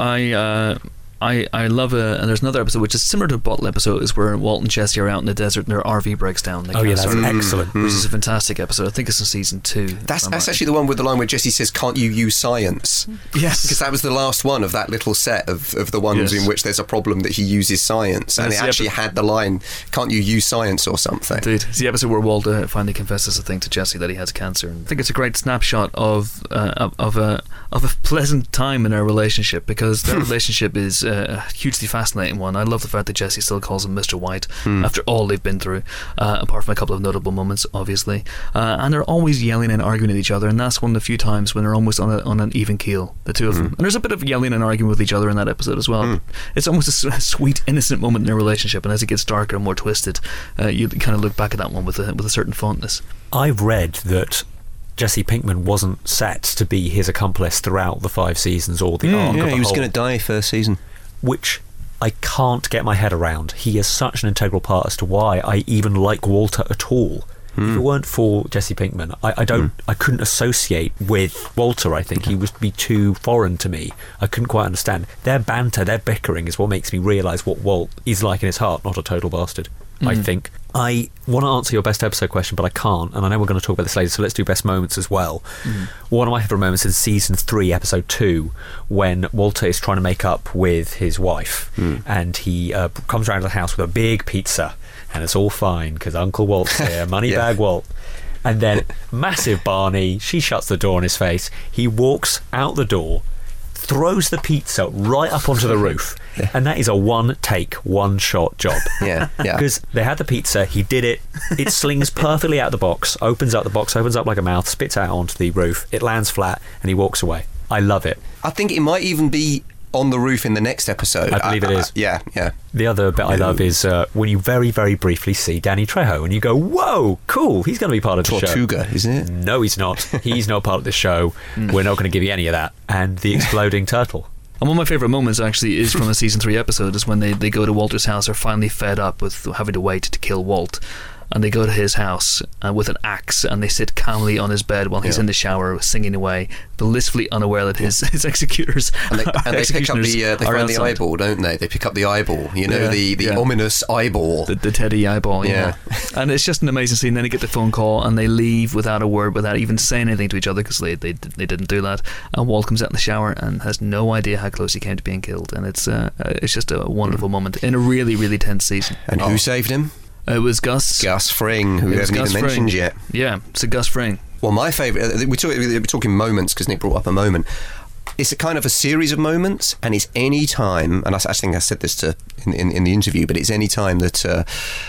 I love and there's another episode which is similar to a bottle episode, is where Walt and Jesse are out in the desert and their RV breaks down. That's excellent. Which is a fantastic episode. I think it's in season 2. That's actually the one with the line where Jesse says, "Can't you use science?" Yes, because that was the last one of that little set of the ones in which there's a problem that he uses science, and it actually had the line, "Can't you use science?" or something. Indeed, it's the episode where Walt finally confesses, I think, to Jesse that he has cancer. And I think it's a great snapshot of a pleasant time in their relationship, because their relationship is a hugely fascinating one. I love the fact that Jesse still calls him Mr. White after all they've been through, apart from a couple of notable moments, obviously. And they're always yelling and arguing at each other, and that's one of the few times when they're almost on an even keel, the two of them. And there's a bit of yelling and arguing with each other in that episode as well. It's almost a sweet, innocent moment in their relationship, and as it gets darker and more twisted, you kind of look back at that one with a certain fondness. I've read that Jesse Pinkman wasn't set to be his accomplice throughout the 5 seasons or the arc of the he was whole, going to die first season. which I can't get my head around. He is such an integral part as to why I even like Walter at all. If it weren't for Jesse Pinkman, I couldn't associate with Walter. I think he would be too foreign to me. I couldn't quite understand. Their banter, their bickering is what makes me realise what Walt is like in his heart, not a total bastard, I think. I want to answer your best episode question, but I can't, and I know we're going to talk about this later, so let's do best moments as well. One of my favourite moments is season 3, episode 2, when Walter is trying to make up with his wife, and he comes around to the house with a big pizza, and it's all fine because Uncle Walt's here, Moneybag Walt. And then massive Barney, she shuts the door in his face. He walks out the door, throws the pizza right up onto the roof, and that is a one-take, one-shot job. Because they had the pizza, he did it, it slings perfectly out the box, opens up like a mouth, spits out onto the roof, it lands flat, and he walks away. I love it. I think it might even be on the roof in the next episode. I believe it is. Yeah. The other bit I love is when you very, very briefly see Danny Trejo and you go, whoa, cool, he's going to be part of the show. Tortuga, isn't it? No, he's not. He's not part of the show. We're not going to give you any of that. And the exploding turtle. And one of my favourite moments actually is from a season 3 episode, is when they go to Walter's house. They're finally fed up with having to wait to kill Walt, and they go to his house with an axe, and they sit calmly on his bed while he's in the shower singing away, blissfully unaware that his executors and they pick up the outside. eyeball, don't they? They pick up the eyeball, the ominous eyeball, the Teddy eyeball. And it's just an amazing scene. Then they get the phone call and they leave without a word, without even saying anything to each other, because they didn't do that. And Walt comes out in the shower and has no idea how close he came to being killed, and it's just a wonderful moment in a really, really tense season. And who saved him? It was Gus Fring, who we haven't even mentioned yet. Yeah, so Gus Fring. Well, my favourite, we're talking moments because Nick brought up a moment. It's a kind of a series of moments, and it's any time, and I think I said this in the interview, but it's any time that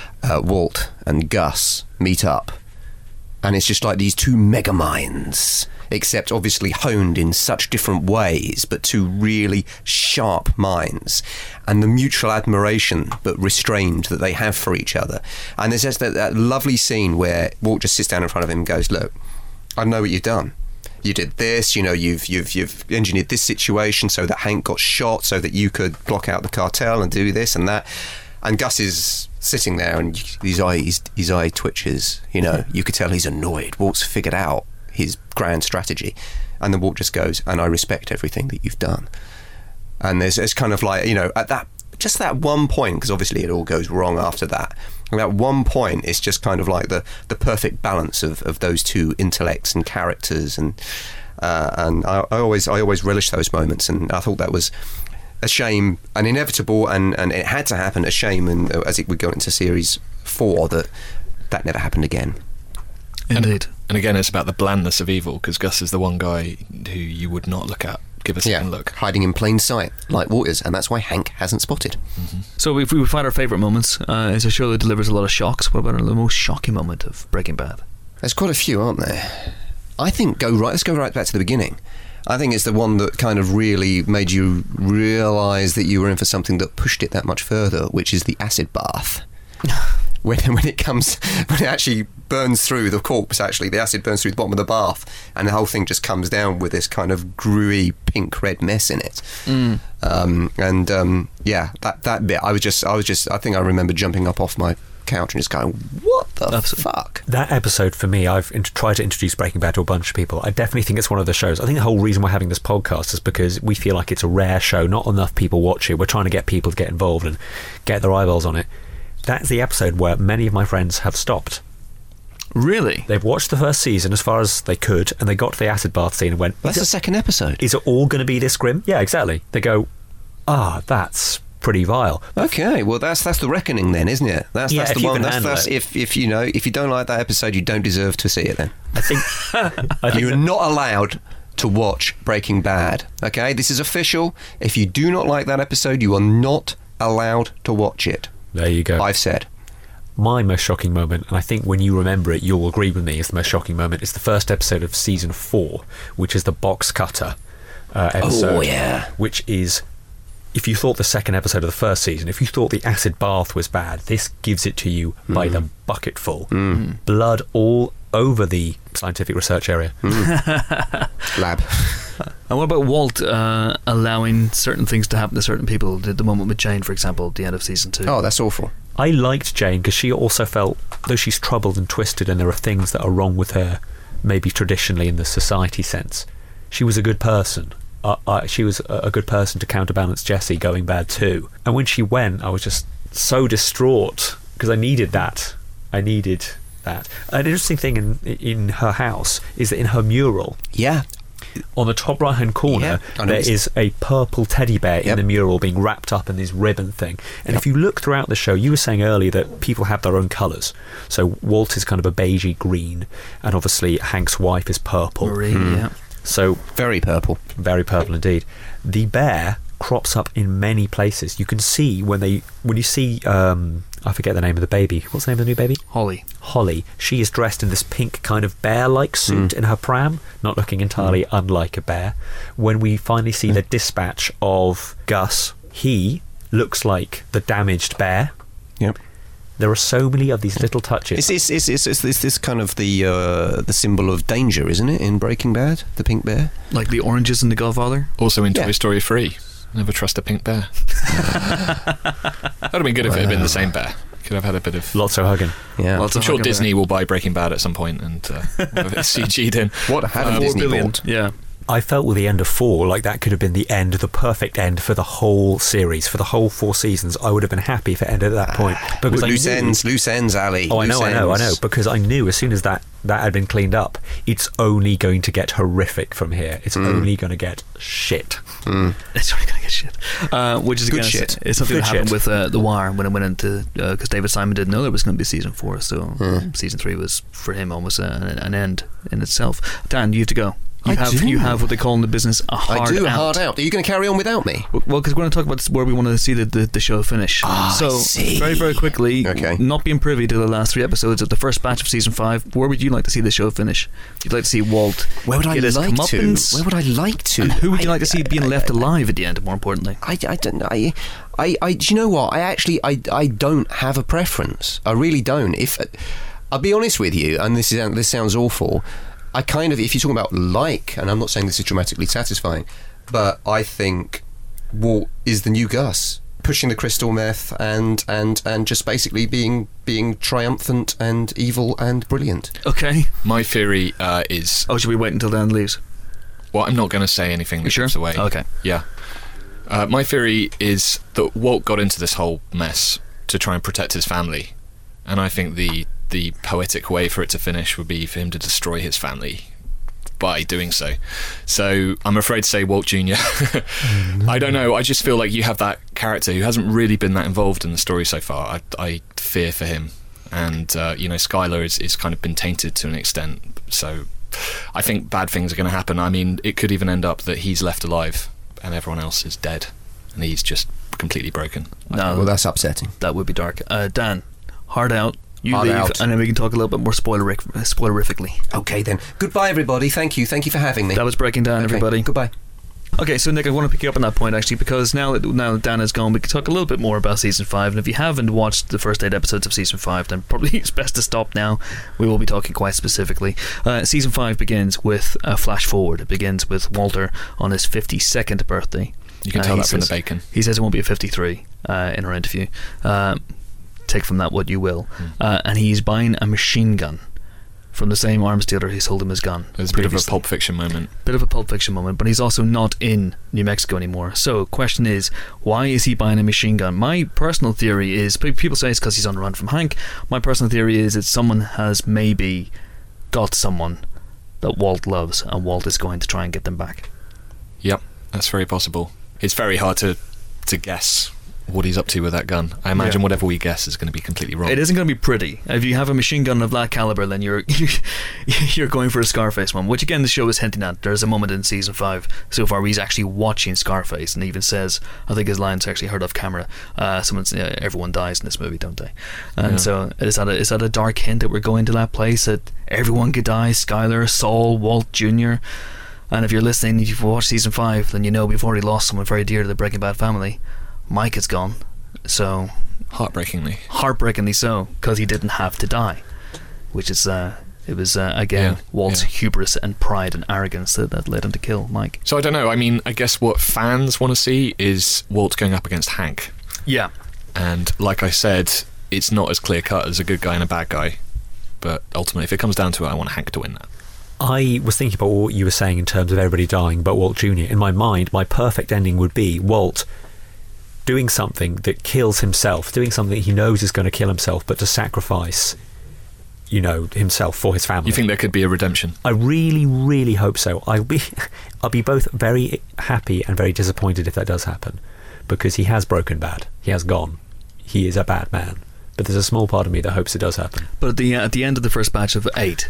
Walt and Gus meet up, and it's just like these two mega minds, except obviously honed in such different ways, but two really sharp minds, and the mutual admiration but restrained that they have for each other. And there's just that lovely scene where Walt just sits down in front of him and goes, "Look, I know what you've done. You did this, you've engineered this situation so that Hank got shot, so that you could block out the cartel and do this and that." And Gus is sitting there, and his eye twitches. You could tell he's annoyed. Walt's figured out his grand strategy, and then Walt just goes, "And I respect everything that you've done." And there's kind of like, at that one point, because obviously it all goes wrong after that. At that one point, it's just kind of like the perfect balance of those two intellects and characters, and I always relish those moments, and I thought that was a shame, an inevitable, and it had to happen, a shame, and as it would go into series 4, that never happened again. Indeed. And again, it's about the blandness of evil, because Gus is the one guy who you would not look at give a second look. Hiding in plain sight, like Waters, and that's why Hank hasn't spotted. Mm-hmm. So if we would find our favourite moments, it's a show that delivers a lot of shocks. What about the most shocking moment of Breaking Bad? There's quite a few, aren't there? I think let's go right back to the beginning. I think it's the one that kind of really made you realise that you were in for something that pushed it that much further, which is the acid bath. When it actually burns through the corpse, the acid burns through the bottom of the bath, and the whole thing just comes down with this kind of gruey pink-red mess in it. That bit, I think I remember jumping up off my couch and just going, what the fuck? That episode, for me, I've tried to introduce Breaking Bad to a bunch of people. I definitely think it's one of the shows. I think the whole reason we're having this podcast is because we feel like it's a rare show. Not enough people watch it. We're trying to get people to get involved and get their eyeballs on it. That's the episode where many of my friends have stopped. Really? They've watched the first season as far as they could, and they got to the acid bath scene and went, that's the second episode. Is it all going to be this grim? Yeah, exactly. They go, that's pretty vile. Okay, well that's the reckoning then, isn't it? That's the one. That's if you don't like that episode, you don't deserve to see it. Then I think you're not allowed to watch Breaking Bad. Okay, this is official. If you do not like that episode, you are not allowed to watch it. There you go. I've said. My most shocking moment, and I think when you remember it, you'll agree with me, is the most shocking moment. It's the first episode of season 4, which is the box cutter episode. Oh yeah. Which is, if you thought the second episode of the first season, if you thought the acid bath was bad, this gives it to you by the bucketful. Blood all over the scientific research area. Lab. And what about Walt allowing certain things to happen to certain people? The moment with Jane, for example, at the end of season 2. Oh, that's awful. I liked Jane because she also felt, though she's troubled and twisted and there are things that are wrong with her, maybe traditionally in the society sense, she was a good person. She was a good person to counterbalance Jesse going bad too. And when she went, I was just so distraught because I needed that. An interesting thing in her house is that in her mural, on the top right hand corner, there is a purple teddy bear in the mural being wrapped up in this ribbon thing. And if you look throughout the show, you were saying earlier that people have their own colours. So Walt is kind of a beigey green, and obviously Hank's wife is purple. Marie, So very purple indeed. The bear crops up in many places. You can see when you see I forget the name of the baby. What's the name of the new baby? Holly. She is dressed in this pink kind of bear-like suit in her pram, not looking entirely unlike a bear. When we finally see the dispatch of Gus, he looks like the damaged bear. Yep. There are so many of these little touches. It's this kind of the symbol of danger, isn't it, in Breaking Bad? The pink bear? like the oranges in The Godfather. Also in Toy Story 3. Never trust a pink bear. That would have been good if it had been the same bear. Could have had a bit of lots of hugging. Yeah, I'm sure Disney will buy Breaking Bad at some point and have it CG'd in. What had Disney bought? Yeah. I felt with the end of 4 like that could have been the end, the perfect end for the whole series, for the whole 4 seasons. I would have been happy if it ended at that point. Because loose ends, Ali. Oh, I know. Because I knew as soon as that had been cleaned up, it's only going to get horrific from here. It's only going to get shit. It's only going to get shit. Which is good again, shit. It's something Good that happened shit. with The Wire when it went into because David Simon didn't know there was going to be season 4, so season 3 was for him almost an end in itself. Dan, you have to go. You have what they call in the business a hard out. I do, a hard out. Are you going to carry on without me? Well, because we're going to talk about where we want to see the show finish. So, very, very quickly, not being privy to the last 3 episodes of the first batch of season 5, where would you like to see the show finish? You'd like to see Walt get his comeuppance? Where would I like to? And who would you like to see being left alive at the end, more importantly? I don't know. Do you know what? I don't have a preference. I really don't. I'll be honest with you, and this sounds awful, I kind of, if you're talking about and I'm not saying this is dramatically satisfying, but I think Walt is the new Gus, pushing the crystal meth and just basically being triumphant and evil and brilliant. Okay. My theory is... Oh, should we wait until Dan leaves? Well, I'm not going to say anything that gives away. Okay. Yeah. My theory is that Walt got into this whole mess to try and protect his family, and I think the poetic way for it to finish would be for him to destroy his family by doing so. So I'm afraid to say Walt Jr. I don't know, I just feel like you have that character who hasn't really been that involved in the story so far. I fear for him, and Skylar is kind of been tainted to an extent, so I think bad things are going to happen. I mean, it could even end up that he's left alive and everyone else is dead, and he's just completely broken. No, well, that's upsetting. That would be dark. Dan, hard out. You Hard leave, out. and then we can talk a little bit more spoilerifically. Okay, then. Goodbye, everybody. Thank you for having me. That was Breaking Down, Okay, everybody. Goodbye. Okay, so Nick, I want to pick you up on that point actually, because now that Dan is gone, we can talk a little bit more about season 5. And if you haven't watched the first 8 episodes of season 5, then probably it's best to stop now. We will be talking quite specifically. Season 5 begins with a flash forward. It begins with Walter on his 52nd birthday. You can tell that from the bacon. He says it won't be a 53 in our interview. Take from that what you will. And he's buying a machine gun from the same arms dealer who sold him his gun. There's a bit of a Pulp Fiction moment. But he's also not in New Mexico anymore. So, question is, why is he buying a machine gun? My personal theory is, people say it's because he's on the run from Hank. My personal theory is that someone has maybe got someone that Walt loves, and Walt is going to try and get them back. Yep, that's very possible. It's very hard to guess what he's up to with that gun. I imagine whatever we guess is going to be completely wrong. It isn't going to be pretty. If you have a machine gun of that caliber, then you're going for a Scarface one, which again the show is hinting at. There's a moment in season 5 so far where he's actually watching Scarface, and he even says, I think his line's actually heard off camera, everyone dies in this movie, don't they? And so is that a dark hint that we're going to that place that everyone could die? Skyler, Saul, Walt Jr. And if you're listening, if you've watched season 5, then you know we've already lost someone very dear to the Breaking Bad family. Mike is gone, so heartbreakingly so, because he didn't have to die, which is it was again Walt's hubris and pride and arrogance that led him to kill Mike. So I don't know. I mean, I guess what fans want to see is Walt going up against Hank. Yeah, and like I said, it's not as clear cut as a good guy and a bad guy. But ultimately, if it comes down to it, I want Hank to win that. I was thinking about what you were saying in terms of everybody dying, but Walt Jr. In my mind, my perfect ending would be Walt doing something that kills himself, doing something he knows is going to kill himself, but to sacrifice, himself for his family. You think there could be a redemption? I really, really hope so. I'll be both very happy and very disappointed if that does happen, because he has broken bad. He has gone. He is a bad man. But there's a small part of me that hopes it does happen. But at the end of the first batch of 8,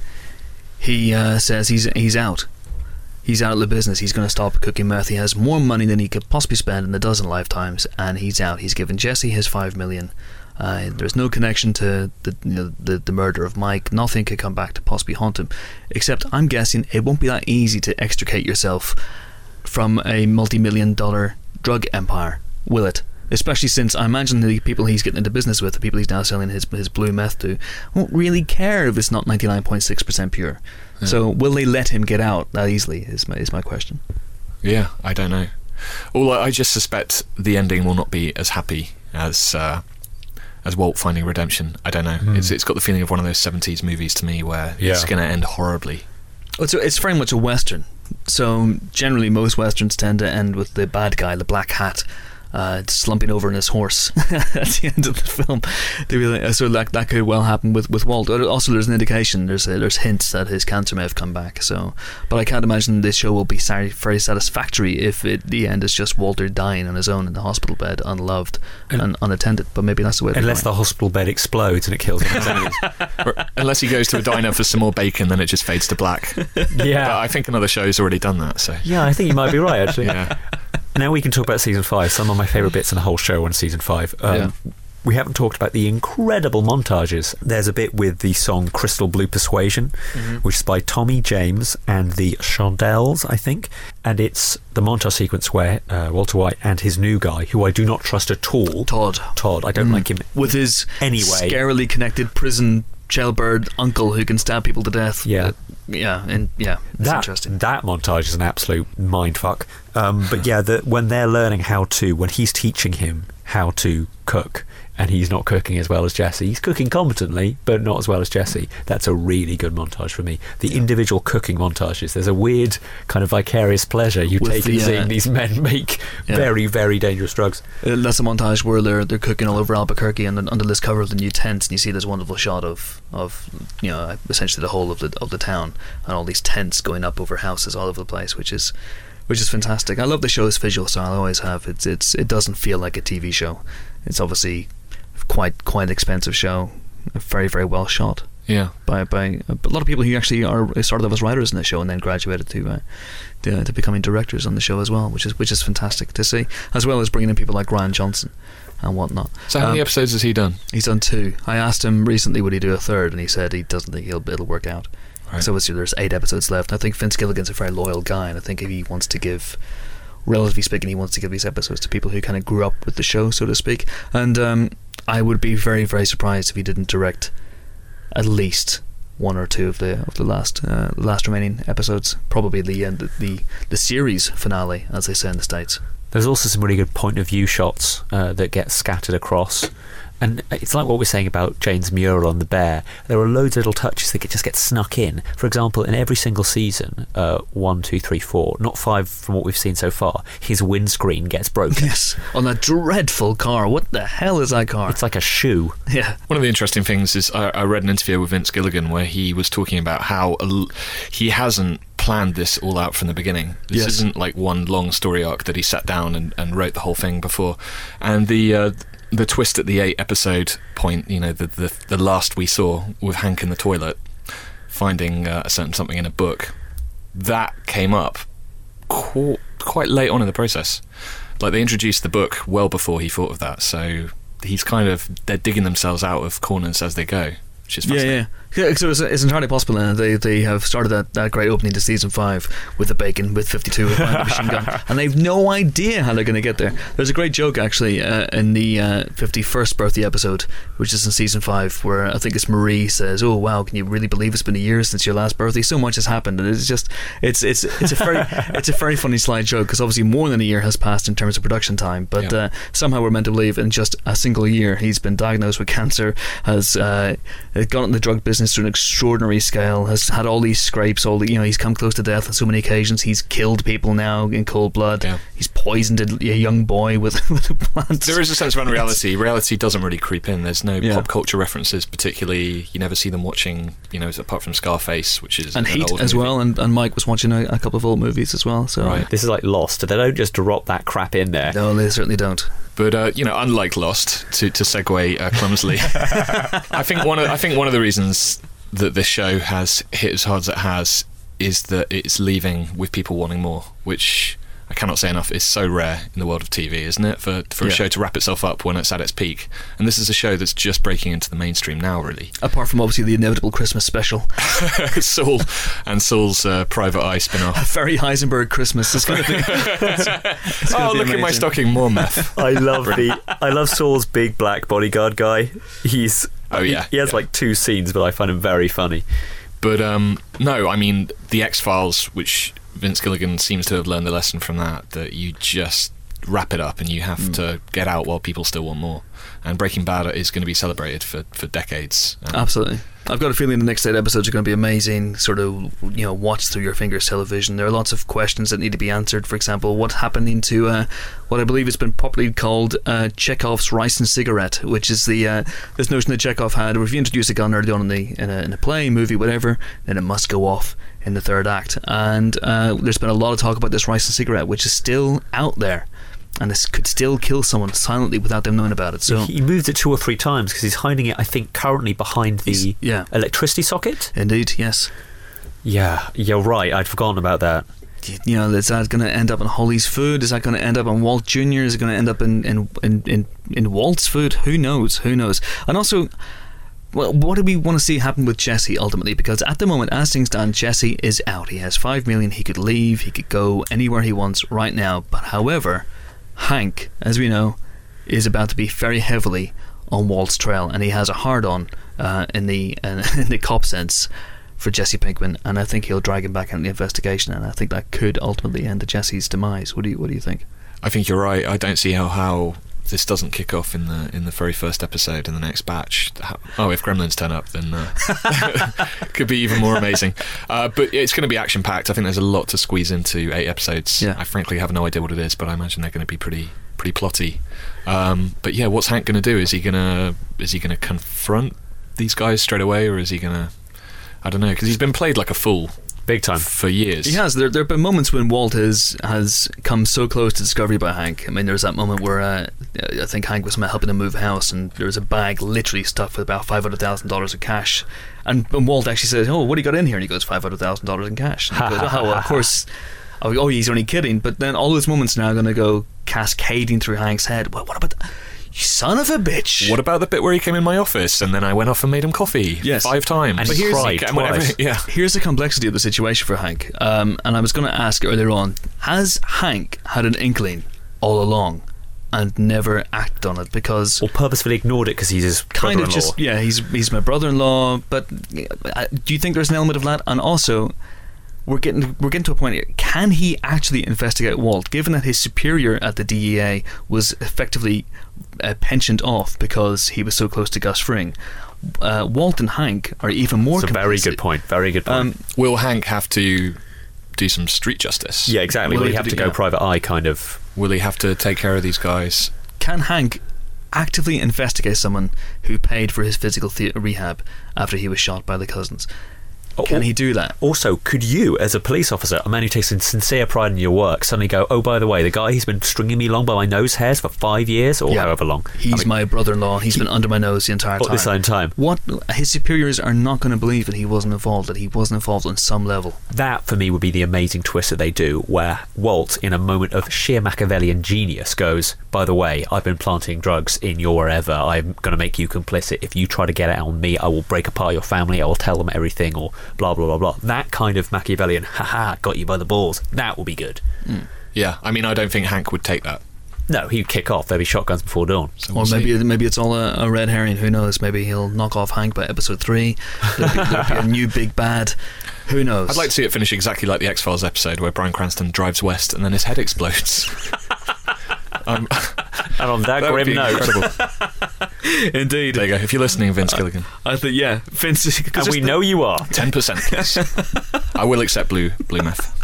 he says he's out. He's out of the business. He's going to stop cooking meth. He has more money than he could possibly spend in a dozen lifetimes, and he's out. He's given Jesse his $5 million. There's no connection to the murder of Mike. Nothing could come back to possibly haunt him, except I'm guessing it won't be that easy to extricate yourself from a multi-million-dollar drug empire, will it? Especially since I imagine the people he's getting into business with, the people he's now selling his blue meth to, won't really care if it's not 99.6% pure. Yeah. So will they let him get out that easily is my question. Yeah, I don't know. I just suspect the ending will not be as happy as Walt finding redemption. I don't know. It's got the feeling of one of those 70s movies to me where it's going to end horribly. It's very much a Western. So generally most Westerns tend to end with the bad guy, the black hat, slumping over in his horse at the end of the film. So that could well happen with Walt. Also, there's an indication, there's hints that his cancer may have come back. So, but I can't imagine this show will be very satisfactory if the end is just Walter dying on his own in the hospital bed, unloved and unattended. But maybe that's the way. Unless the hospital bed explodes and it kills him. Unless he goes to a diner for some more bacon, then it just fades to black. Yeah, but I think another show's already done that. So yeah, I think you might be right actually. Yeah. Now we can talk about season 5. Some of my favourite bits in the whole show on season 5. We haven't talked about the incredible montages. There's a bit with the song Crystal Blue Persuasion, which is by Tommy James and the Shondells, I think. And it's the montage sequence where Walter White and his new guy, who I do not trust at all, Todd, I don't like him with his anyway. Scarily connected prison jailbird uncle who can stab people to death. It's interesting. That montage is an absolute mindfuck. But when he's teaching him how to cook, and he's not cooking as well as Jesse. He's cooking competently, but not as well as Jesse. That's a really good montage for me. The individual cooking montages, there's a weird kind of vicarious pleasure you take in seeing these men make very, very dangerous drugs. That's a montage where they're cooking all over Albuquerque and under this cover of the new tents, and you see this wonderful shot of essentially the whole of the town and all these tents going up over houses all over the place, which is fantastic. I love the show's visual style. I always have. It doesn't feel like a TV show. It's obviously quite expensive show, very, very well shot. Yeah, by a lot of people who actually started off as writers in the show and then graduated to becoming directors on the show as well, which is fantastic to see, as well as bringing in people like Ryan Johnson and whatnot. So how many episodes has he done? He's done 2. I asked him recently would he do a third, and he said he doesn't think it'll work out. Right. So there's 8 episodes left. I think Vince Gilligan's a very loyal guy, and I think if he wants to give, relatively speaking, he wants to give these episodes to people who kind of grew up with the show, so to speak. And I would be very, very surprised if he didn't direct at least 1 or 2 of the last remaining episodes. Probably the series finale, as they say in the States. There's also some really good point of view shots that get scattered across. And it's like what we're saying about Jane's mural on the bear. There are loads of little touches that just get snuck in. For example, in every single season, 1, 2, 3, 4, not 5 from what we've seen so far, his windscreen gets broken. Yes, on that dreadful car. What the hell is that car? It's like a shoe. Yeah. One of the interesting things is I read an interview with Vince Gilligan where he was talking about how he hasn't planned this all out from the beginning. This isn't like one long story arc that he sat down and wrote the whole thing before. And the twist at the 8 episode point, the last we saw with Hank in the toilet finding a certain something in a book, that came up quite late on in the process. Like, they introduced the book well before he thought of that, so they're digging themselves out of corners as they go, which is fascinating. Yeah, so it's entirely possible, and they have started that great opening to season 5 with the bacon, with 52, with the machine gun, and they've no idea how they're going to get there. There's a great joke actually in the 51st birthday episode, which is in season 5, where I think it's Marie says, "Oh wow, can you really believe it's been a year since your last birthday? So much has happened." And it's a very funny slide joke, because obviously more than a year has passed in terms of production time, but somehow we're meant to believe in just a single year he's been diagnosed with cancer, has gone in the drug business to an extraordinary scale, has had all these scrapes, he's come close to death on so many occasions. He's killed people now in cold blood. He's poisoned a young boy with a plant. There is a sense of unreality. Reality doesn't really creep in. There's no pop culture references, particularly. You never see them watching, apart from Scarface, which is and Heat as well. And Mike was watching a couple of old movies as well. So this is like Lost. They don't just drop that crap in there. No, they certainly don't. But unlike Lost, to segue clumsily, I think one of the reasons that this show has hit as hard as it has is that it's leaving with people wanting more, which I cannot say enough is so rare in the world of TV, isn't it? For a show to wrap itself up when it's at its peak. And this is a show that's just breaking into the mainstream now, really. Apart from obviously the inevitable Christmas special. Saul and Saul's Private Eye spin-off. A very Heisenberg Christmas is going to be... look at my stocking, more meth. I love Saul's big black bodyguard guy. He has like 2 scenes, but I find him very funny. But no, I mean, the X-Files, which Vince Gilligan seems to have learned the lesson from that you just wrap it up and you have to get out while people still want more. And Breaking Bad is going to be celebrated for decades. Absolutely. I've got a feeling the next 8 episodes are going to be amazing, sort of, watch through your fingers television. There are lots of questions that need to be answered. For example, what's happening to what I believe has been popularly called Chekhov's rice and cigarette, which is this notion that Chekhov had, where if you introduce a gun early on in a play, movie, whatever, then it must go off in the 3rd act. And there's been a lot of talk about this rice and cigarette, which is still out there. And this could still kill someone silently without them knowing about it. So he moved it 2 or 3 times because he's hiding it, I think, currently behind the electricity socket. Indeed, yes. Yeah, you're right. I'd forgotten about that. Is that going to end up on Holly's food? Is that going to end up on Walt Jr.? Is it going to end up in Walt's food? Who knows? And also, well, what do we want to see happen with Jesse ultimately? Because at the moment, as things stand, Jesse is out. He has $5 million. He could leave. He could go anywhere he wants right now. But however, Hank, as we know, is about to be very heavily on Walt's trail, and he has a hard-on in the cop sense for Jesse Pinkman, and I think he'll drag him back into the investigation, and I think that could ultimately end Jesse's demise. What do you think? I think you're right. I don't see how this doesn't kick off in the very first episode in the next batch. If Gremlins turn up, then could be even more amazing. But it's going to be action packed. I think there's a lot to squeeze into 8 episodes. I frankly have no idea what it is, but I imagine they're going to be pretty plotty. But yeah, what's Hank going to do? Is he going to confront these guys straight away, or is he going to? I don't know, because he's been played like a fool. big time. For years. He has. There have been moments when Walt has come so close to discovery by Hank. I mean, there was that moment where I think Hank was helping him move house, and there was a bag literally stuffed with about $500,000 of cash. And Walt actually says, "Oh, what do you got in here?" And he goes, $500,000 in cash. And he goes, "Oh, well, of course." Oh, he's only kidding. But then all those moments now are going to go cascading through Hank's head. Well, what about... You son of a bitch. What about the bit where he came in my office and then I went off and made him coffee 5 times? And he cried twice. Here's the complexity of the situation for Hank. And I was going to ask earlier on, has Hank had an inkling all along and never acted on it because... Or purposefully ignored it because he's his kind brother-in-law? Of just, yeah, he's my brother-in-law, but do you think there's an element of that? And also... We're getting to a point here. Can he actually investigate Walt, given that his superior at the DEA was effectively pensioned off because he was so close to Gus Fring? Walt and Hank are even more. That's a very good point. Very good point. Will Hank have to do some street justice? Yeah, exactly. Will he have to go private eye, kind of? Will he have to take care of these guys? Can Hank actively investigate someone who paid for his physical rehab after he was shot by the cousins? Can he do that? Also, could you, as a police officer, a man who takes sincere pride in your work, suddenly go, "Oh, by the way, the guy who's been stringing me along by my nose hairs for 5 years or however long, he's my brother-in-law. He's been under my nose the entire time." At the same time, what his superiors are not going to believe that he wasn't involved. That he wasn't involved on some level. That for me would be the amazing twist that they do, where Walt, in a moment of sheer Machiavellian genius, goes, "By the way, I've been planting drugs in your wherever. I'm going to make you complicit. If you try to get it on me, I will break apart your family. I will tell them everything." Or blah blah blah blah. That kind of Machiavellian, haha, got you by the balls. That will be good. Yeah, I mean, I don't think Hank would take that. No, he'd kick off. There'd be shotguns before dawn. So or maybe it's all a red herring. Who knows? Maybe he'll knock off Hank by episode 3. There'll be a new big bad. Who knows? I'd like to see it finish exactly like the X-Files episode where Bryan Cranston drives west and then his head explodes. And on that grim note, indeed. There you go. If you're listening, Vince Gilligan. I think, yeah, Vince. And we know you are. 10%, please. I will accept blue meth.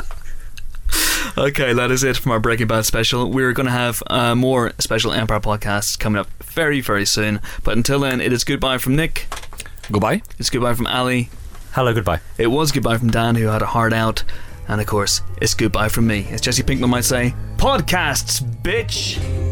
Okay, that is it from our Breaking Bad special. We're going to have more special Empire podcasts coming up very, very soon. But until then, it is goodbye from Nick. Goodbye. It's goodbye from Ali. Hello, goodbye. It was goodbye from Dan, who had a hard out. And of course, it's goodbye from me. As Jesse Pinkman might say, podcasts, bitch!